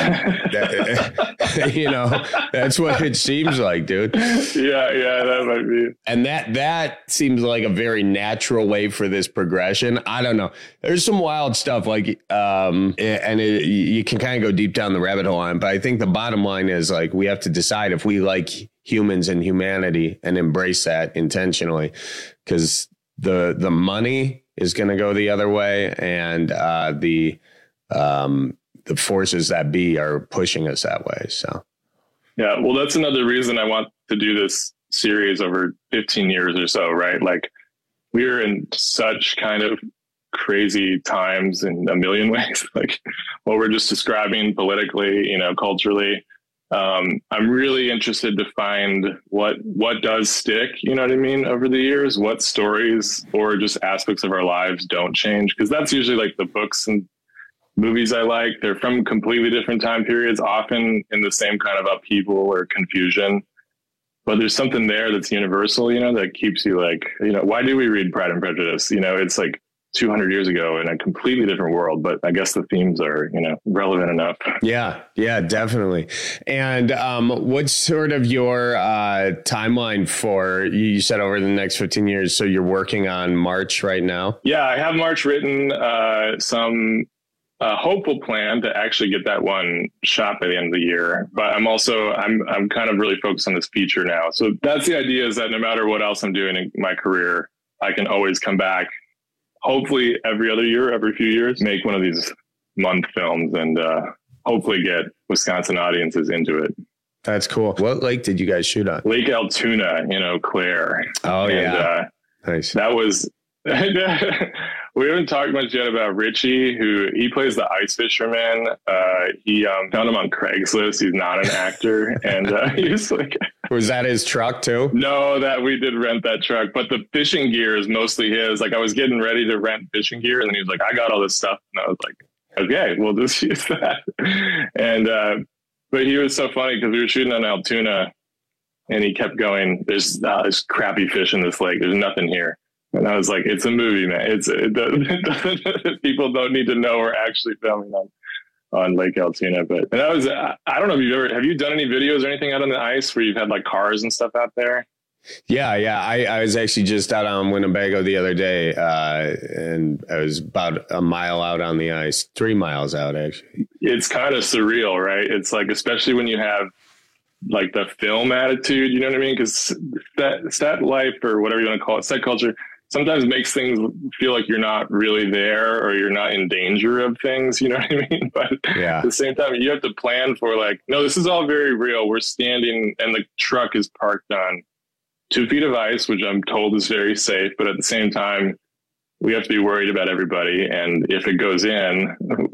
that, you know, that's what it seems like, dude. Yeah, yeah, that might be. And that that seems like a very natural way for this progression. I don't know. There's some wild stuff, like, um, and it, you can kind of go deep down the rabbit hole on. But I think the bottom line is, like, we have to decide if we like humans and humanity and embrace that intentionally, because the the money is going to go the other way, and uh, the um, the forces that be are pushing us that way. So, yeah, well, that's another reason I want to do this series over fifteen years or so, right? Like, we're in such kind of crazy times in a million ways, like what we're just describing politically, you know, culturally. Um, I'm really interested to find what what does stick, you know what I mean, over the years, what stories or just aspects of our lives don't change. Because that's usually like the books and movies I like. They're from completely different time periods, often in the same kind of upheaval or confusion. But there's something there that's universal, you know, that keeps you like, you know, why do we read Pride and Prejudice? You know, it's like two hundred years ago in a completely different world, but I guess the themes are, you know, relevant enough. Yeah, yeah, definitely. And um, what's sort of your uh, timeline for, you said over the next fifteen years, so you're working on March right now? Yeah, I have March written, uh, some a hopeful plan to actually get that one shot by the end of the year. But I'm also, I'm, I'm kind of really focused on this feature now. So that's the idea, is that no matter what else I'm doing in my career, I can always come back, hopefully every other year, every few years, make one of these month films and uh, hopefully get Wisconsin audiences into it. That's cool. What lake did you guys shoot on? Lake Altoona in Eau Claire. Oh, and, yeah. Uh, nice. That was, we haven't talked much yet about Richie, who he plays the ice fisherman. Uh, he um, found him on Craigslist. He's not an actor. And uh, he was like, was that his truck too? No, that we did rent that truck, but the fishing gear is mostly his. Like I was getting ready to rent fishing gear, and then he was like, I got all this stuff. And I was like, okay, we'll just use that. And, uh, but he was so funny because we were shooting on Altoona and he kept going, there's, uh, there's crappy fish in this lake. There's nothing here. And I was like, it's a movie, man. It's it doesn't, people don't need to know we're actually filming on, on Lake Altoona. But and that was, I, I don't know if you've ever, have you done any videos or anything out on the ice where you've had like cars and stuff out there? Yeah, yeah. I, I was actually just out on Winnebago the other day, uh, and I was about a mile out on the ice, three miles out, actually. It's kind of surreal, right? It's like, especially when you have like the film attitude, you know what I mean? Because that stat life, or whatever you want to call it, set culture, sometimes makes things feel like you're not really there or you're not in danger of things, you know what I mean? But yeah. At the same time, you have to plan for like, no, this is all very real. We're standing and the truck is parked on two feet of ice, which I'm told is very safe. But at the same time, we have to be worried about everybody. And if it goes in,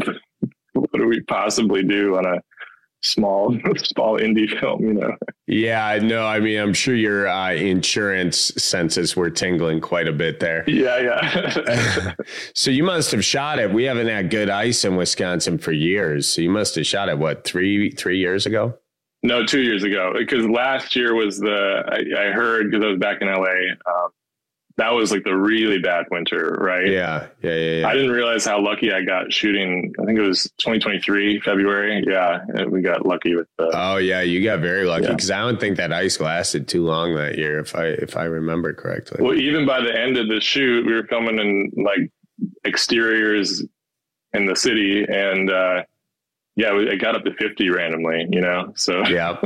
what do we possibly do on a small, small indie film, you know? Yeah, no, I mean, I'm sure your uh, insurance senses were tingling quite a bit there. Yeah, yeah. So you must have shot it. We haven't had good ice in Wisconsin for years. So you must have shot it, what, three, three years ago? No, two years ago, because last year was the, I, I heard, because I was back in L A, um, that was like the really bad winter, right? Yeah, yeah, yeah, yeah. I didn't realize how lucky I got shooting. I think it was twenty twenty-three, February. Yeah, we got lucky with the. Oh yeah, you got very lucky, because yeah. I don't think that ice lasted too long that year, if I if I remember correctly. Well, even by the end of the shoot, we were filming in like exteriors in the city, and uh, yeah, it got up to fifty randomly, you know. So yeah,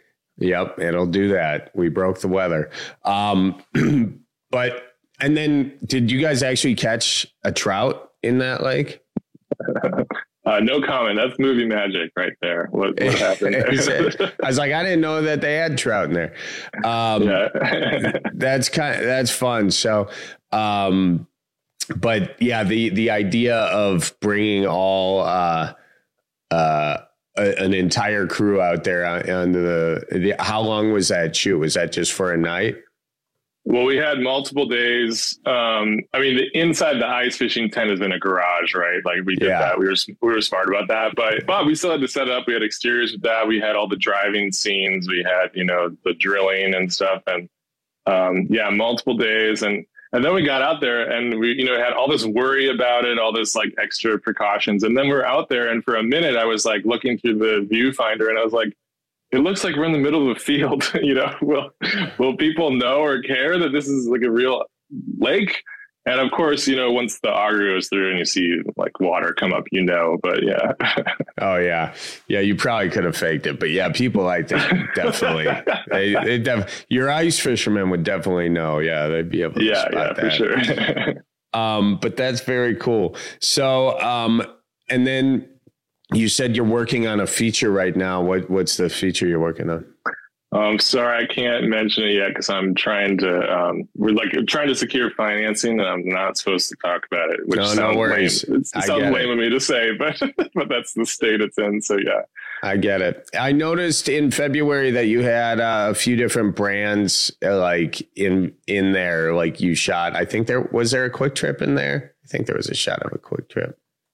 yep, it'll do that. We broke the weather. Um, But, and then did you guys actually catch a trout in that lake? Uh, no comment. That's movie magic right there. What, what happened there? I was like, I didn't know that they had trout in there. Um, yeah. that's kind of, that's fun. So, um, but yeah, the, the idea of bringing all, uh, uh, a, an entire crew out there on, on the, the, how long was that shoot? Was that just for a night? Well, we had multiple days. Um, I mean, the inside the ice fishing tent is in a garage, right? Like we did yeah. that. We were we were smart about that, but but we still had to set it up. We had exteriors with that. We had all the driving scenes. We had, you know, the drilling and stuff, and um, yeah, multiple days. And and then we got out there, and we, you know, had all this worry about it, all this like extra precautions. And then we're out there, and for a minute, I was like looking through the viewfinder, and I was like, it looks like we're in the middle of a field. You know, will will people know or care that this is like a real lake? And of course, you know, once the auger goes through and you see like water come up, you know. But yeah. Oh yeah, yeah. You probably could have faked it, but yeah, people I think definitely. they, they def- your ice fishermen would definitely know. Yeah, they'd be able to yeah, spot yeah, that. for sure. um, but that's very cool. So, um, and then. You said you're working on a feature right now. What What's the feature you're working on? Um, sorry, I can't mention it yet because I'm trying to. Um, we're like trying to secure financing, and I'm not supposed to talk about it. Which no, sounds no worries. Lame. It sounds lame of me to say, but but that's the state it's in. So yeah, I get it. I noticed in February that you had uh, a few different brands uh, like in in there. Like you shot. I think there was there a Quick Trip in there. I think there was a shot of a Quick Trip.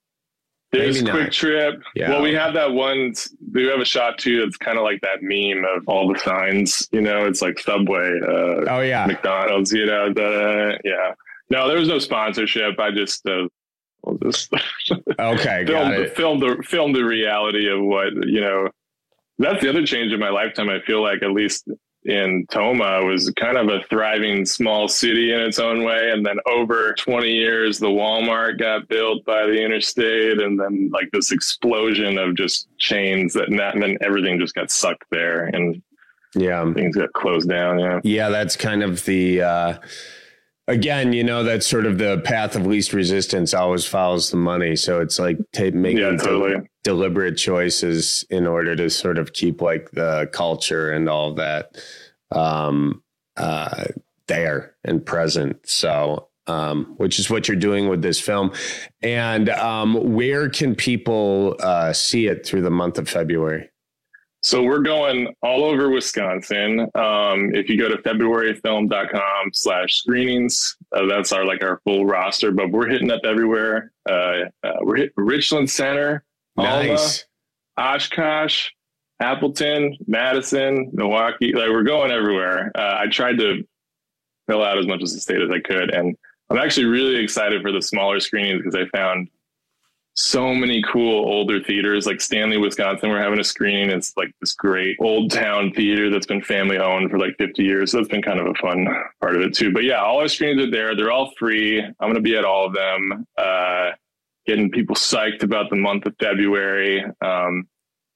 There's Maybe Quick not. Trip. Yeah. Well, we have that one. We have a shot too. That's kind of like that meme of all the signs. You know, it's like Subway. Uh, oh yeah, McDonald's. You know, the, yeah. No, there was no sponsorship. I just, uh, we'll just okay, filmed, got it. Filmed the filmed the reality of what you know. That's the other change in my lifetime. I feel like at least in Tomah was kind of a thriving small city in its own way. And then over twenty years, the Walmart got built by the interstate, and then like this explosion of just chains that, and then everything just got sucked there, and yeah, things got closed down. Yeah. Yeah. That's kind of the, uh, again, you know, that's sort of the path of least resistance always follows the money. So it's like take, making yeah, totally. de- deliberate choices in order to sort of keep like the culture and all that um, uh, there and present. So, um, which is what you're doing with this film. And um, where can people uh, see it through the month of February? So we're going all over Wisconsin. Um, if you go to february film dot com slash screenings, uh, that's our like our full roster. But we're hitting up everywhere. Uh, uh, we're hitting Richland Center, nice, Alma, Oshkosh, Appleton, Madison, Milwaukee. Like we're going everywhere. Uh, I tried to fill out as much of the state as I could, and I'm actually really excited for the smaller screenings because I found so many cool older theaters. Like Stanley, Wisconsin, we're having a screening. It's like this great old town theater that's been family owned for like fifty years. So that's been kind of a fun part of it too. But yeah, all our screenings are there. They're all free. I'm going to be at all of them, uh, getting people psyched about the month of February, um,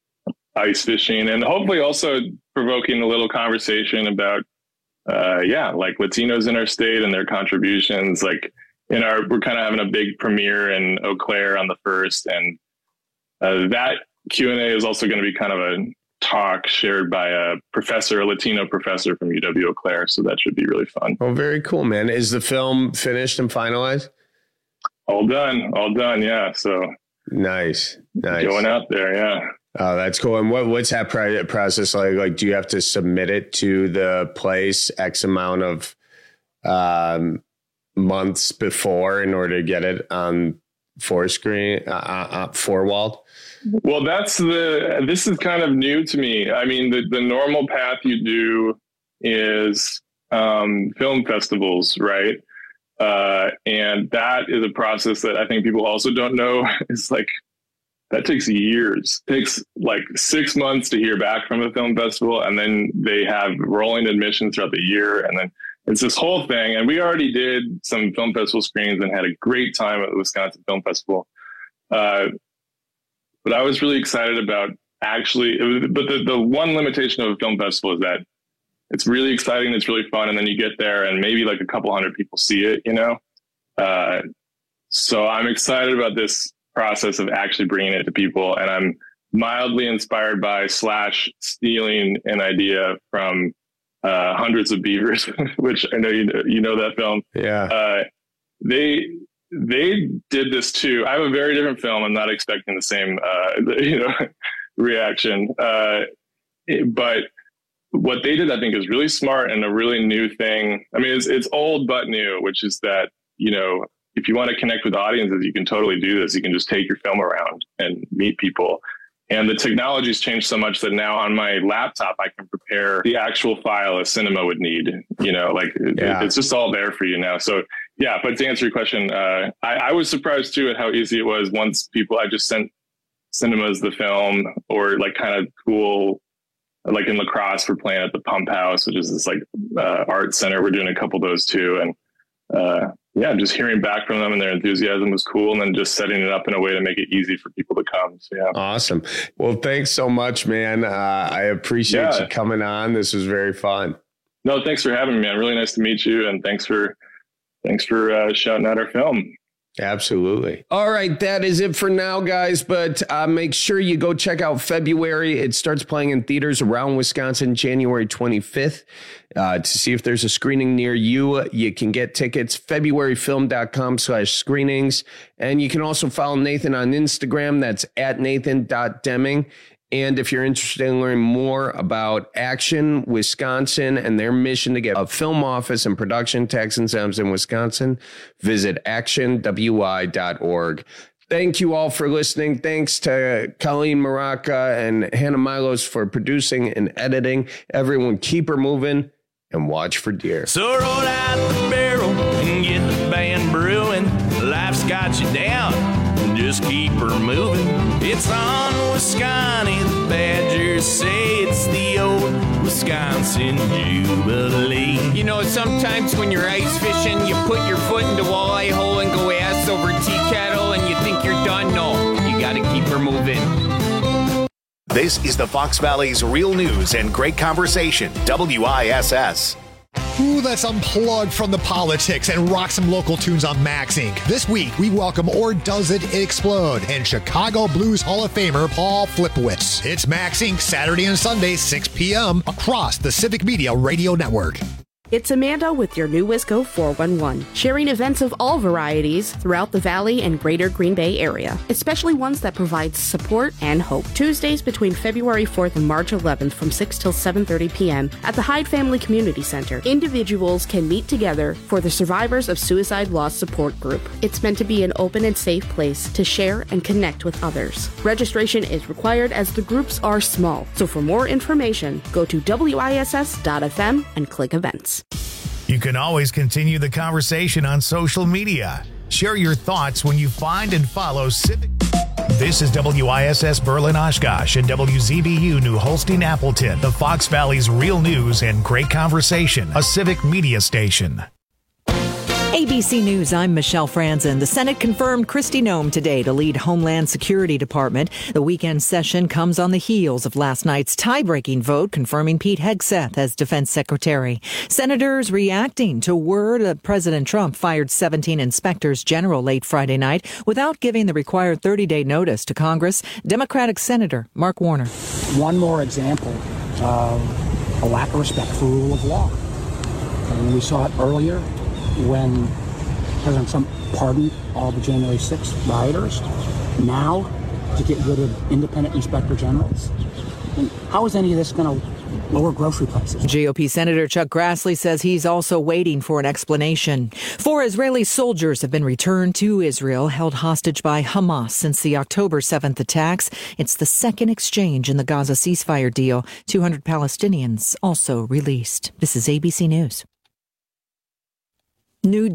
ice fishing, and hopefully also provoking a little conversation about, uh, yeah, like Latinos in our state and their contributions. Like, In our, we're kind of having a big premiere in Eau Claire on the first, and uh, that Q and A is also going to be kind of a talk shared by a professor, a Latino professor from U W Eau Claire. So that should be really fun. Oh, very cool, man. Is the film finished and finalized? All done, all done. Yeah. So nice, nice. Going out there. Yeah. Oh, that's cool. And what what's that process like? Like, do you have to submit it to the place X amount of um months before in order to get it on four screen, uh, uh, four walled? Well, that's the, this is kind of new to me. I mean, the, the normal path you do is um, film festivals, right? Uh, and that is a process that I think people also don't know. It's like, that takes years. It takes like six months to hear back from a film festival. And then they have rolling admissions throughout the year. And then it's this whole thing. And we already did some film festival screenings and had a great time at the Wisconsin Film Festival. Uh, but I was really excited about actually, it was, but the, the one limitation of a film festival is that it's really exciting. It's really fun. And then you get there and maybe like a couple hundred people see it, you know? Uh, so I'm excited about this process of actually bringing it to people. And I'm mildly inspired by slash stealing an idea from uh, Hundreds of Beavers, which I know you know, you know that film. Yeah. Uh, they, they did this too. I have a very different film. I'm not expecting the same, uh, you know, reaction. Uh, but what they did, I think, is really smart and a really new thing. I mean, it's, it's old but new, which is that, you know, if you want to connect with audiences, you can totally do this. You can just take your film around and meet people. And the technology's changed so much that now on my laptop, I can prepare the actual file a cinema would need, you know, like yeah. it, it's just all there for you now. So yeah, but to answer your question, uh, I, I was surprised too at how easy it was once people, I just sent cinemas the film, or like kind of cool, like in La Crosse, we're playing at the Pump House, which is this like uh, art center. We're doing a couple of those too. And uh, yeah, just hearing back from them and their enthusiasm was cool. And then just setting it up in a way to make it easy for people to come. So, yeah. Awesome. Well, thanks so much, man. Uh, I appreciate yeah. you coming on. This was very fun. No, thanks for having me, man. Really nice to meet you. And thanks for, thanks for uh, shouting out our film. Absolutely. All right. That is it for now, guys. But uh, make sure you go check out February. It starts playing in theaters around Wisconsin, January twenty-fifth. Uh, to see if there's a screening near you, you can get tickets, february film dot com slash screenings. And you can also follow Nathan on Instagram. That's at nathan dot deming. And if you're interested in learning more about Action Wisconsin and their mission to get a film office and production tax incentives in Wisconsin, visit action w i dot org. Thank you all for listening. Thanks to Colleen Maraca and Hannah Milos for producing and editing. Everyone keep her moving and watch for deer. So roll out the barrel and get the band brewing. Life's got you down. Just keep her moving. It's on Wisconsin. The Badgers say it's the old Wisconsin. Wisconsin Jubilee. You know, sometimes when you're ice fishing, you put your foot in the walleye hole and go ass over tea kettle and you think you're done. No, you gotta keep her moving. This is the Fox Valley's Real News and Great Conversation, W I S S. Ooh, let's unplug from the politics and rock some local tunes on Max Incorporated. This week, we welcome Or Does It Explode and Chicago Blues Hall of Famer Paul Flipowitz. It's Max Incorporated, Saturday and Sunday, six p.m. across the Civic Media Radio Network. It's Amanda with your new Wisco four one one, sharing events of all varieties throughout the Valley and greater Green Bay area, especially ones that provide support and hope. Tuesdays between February fourth and March eleventh from six till seven thirty p.m. at the Hyde Family Community Center. Individuals can meet together for the Survivors of Suicide Loss Support Group. It's meant to be an open and safe place to share and connect with others. Registration is required as the groups are small, so for more information, go to W I S S dot F M and click events. You can always continue the conversation on social media. Share your thoughts when you find and follow Civic. This is W I S S Berlin Oshkosh and W Z B U New Holstein Appleton, the Fox Valley's Real News and Great Conversation, a Civic media station. A B C News, I'm Michelle Franzen. The Senate confirmed Kristi Noem today to lead Homeland Security Department. The weekend session comes on the heels of last night's tie-breaking vote confirming Pete Hegseth as Defense Secretary. Senators reacting to word that President Trump fired seventeen inspectors general late Friday night without giving the required thirty-day notice to Congress. Democratic Senator Mark Warner. One more example of a lack of respect for rule of law. And we saw it earlier when President Trump pardoned all the January sixth rioters. Now, to get rid of independent inspector generals. And how is any of this going to lower grocery prices? G O P Senator Chuck Grassley says he's also waiting for an explanation. Four Israeli soldiers have been returned to Israel, held hostage by Hamas since the October seventh attacks. It's the second exchange in the Gaza ceasefire deal. two hundred Palestinians also released. This is A B C News. New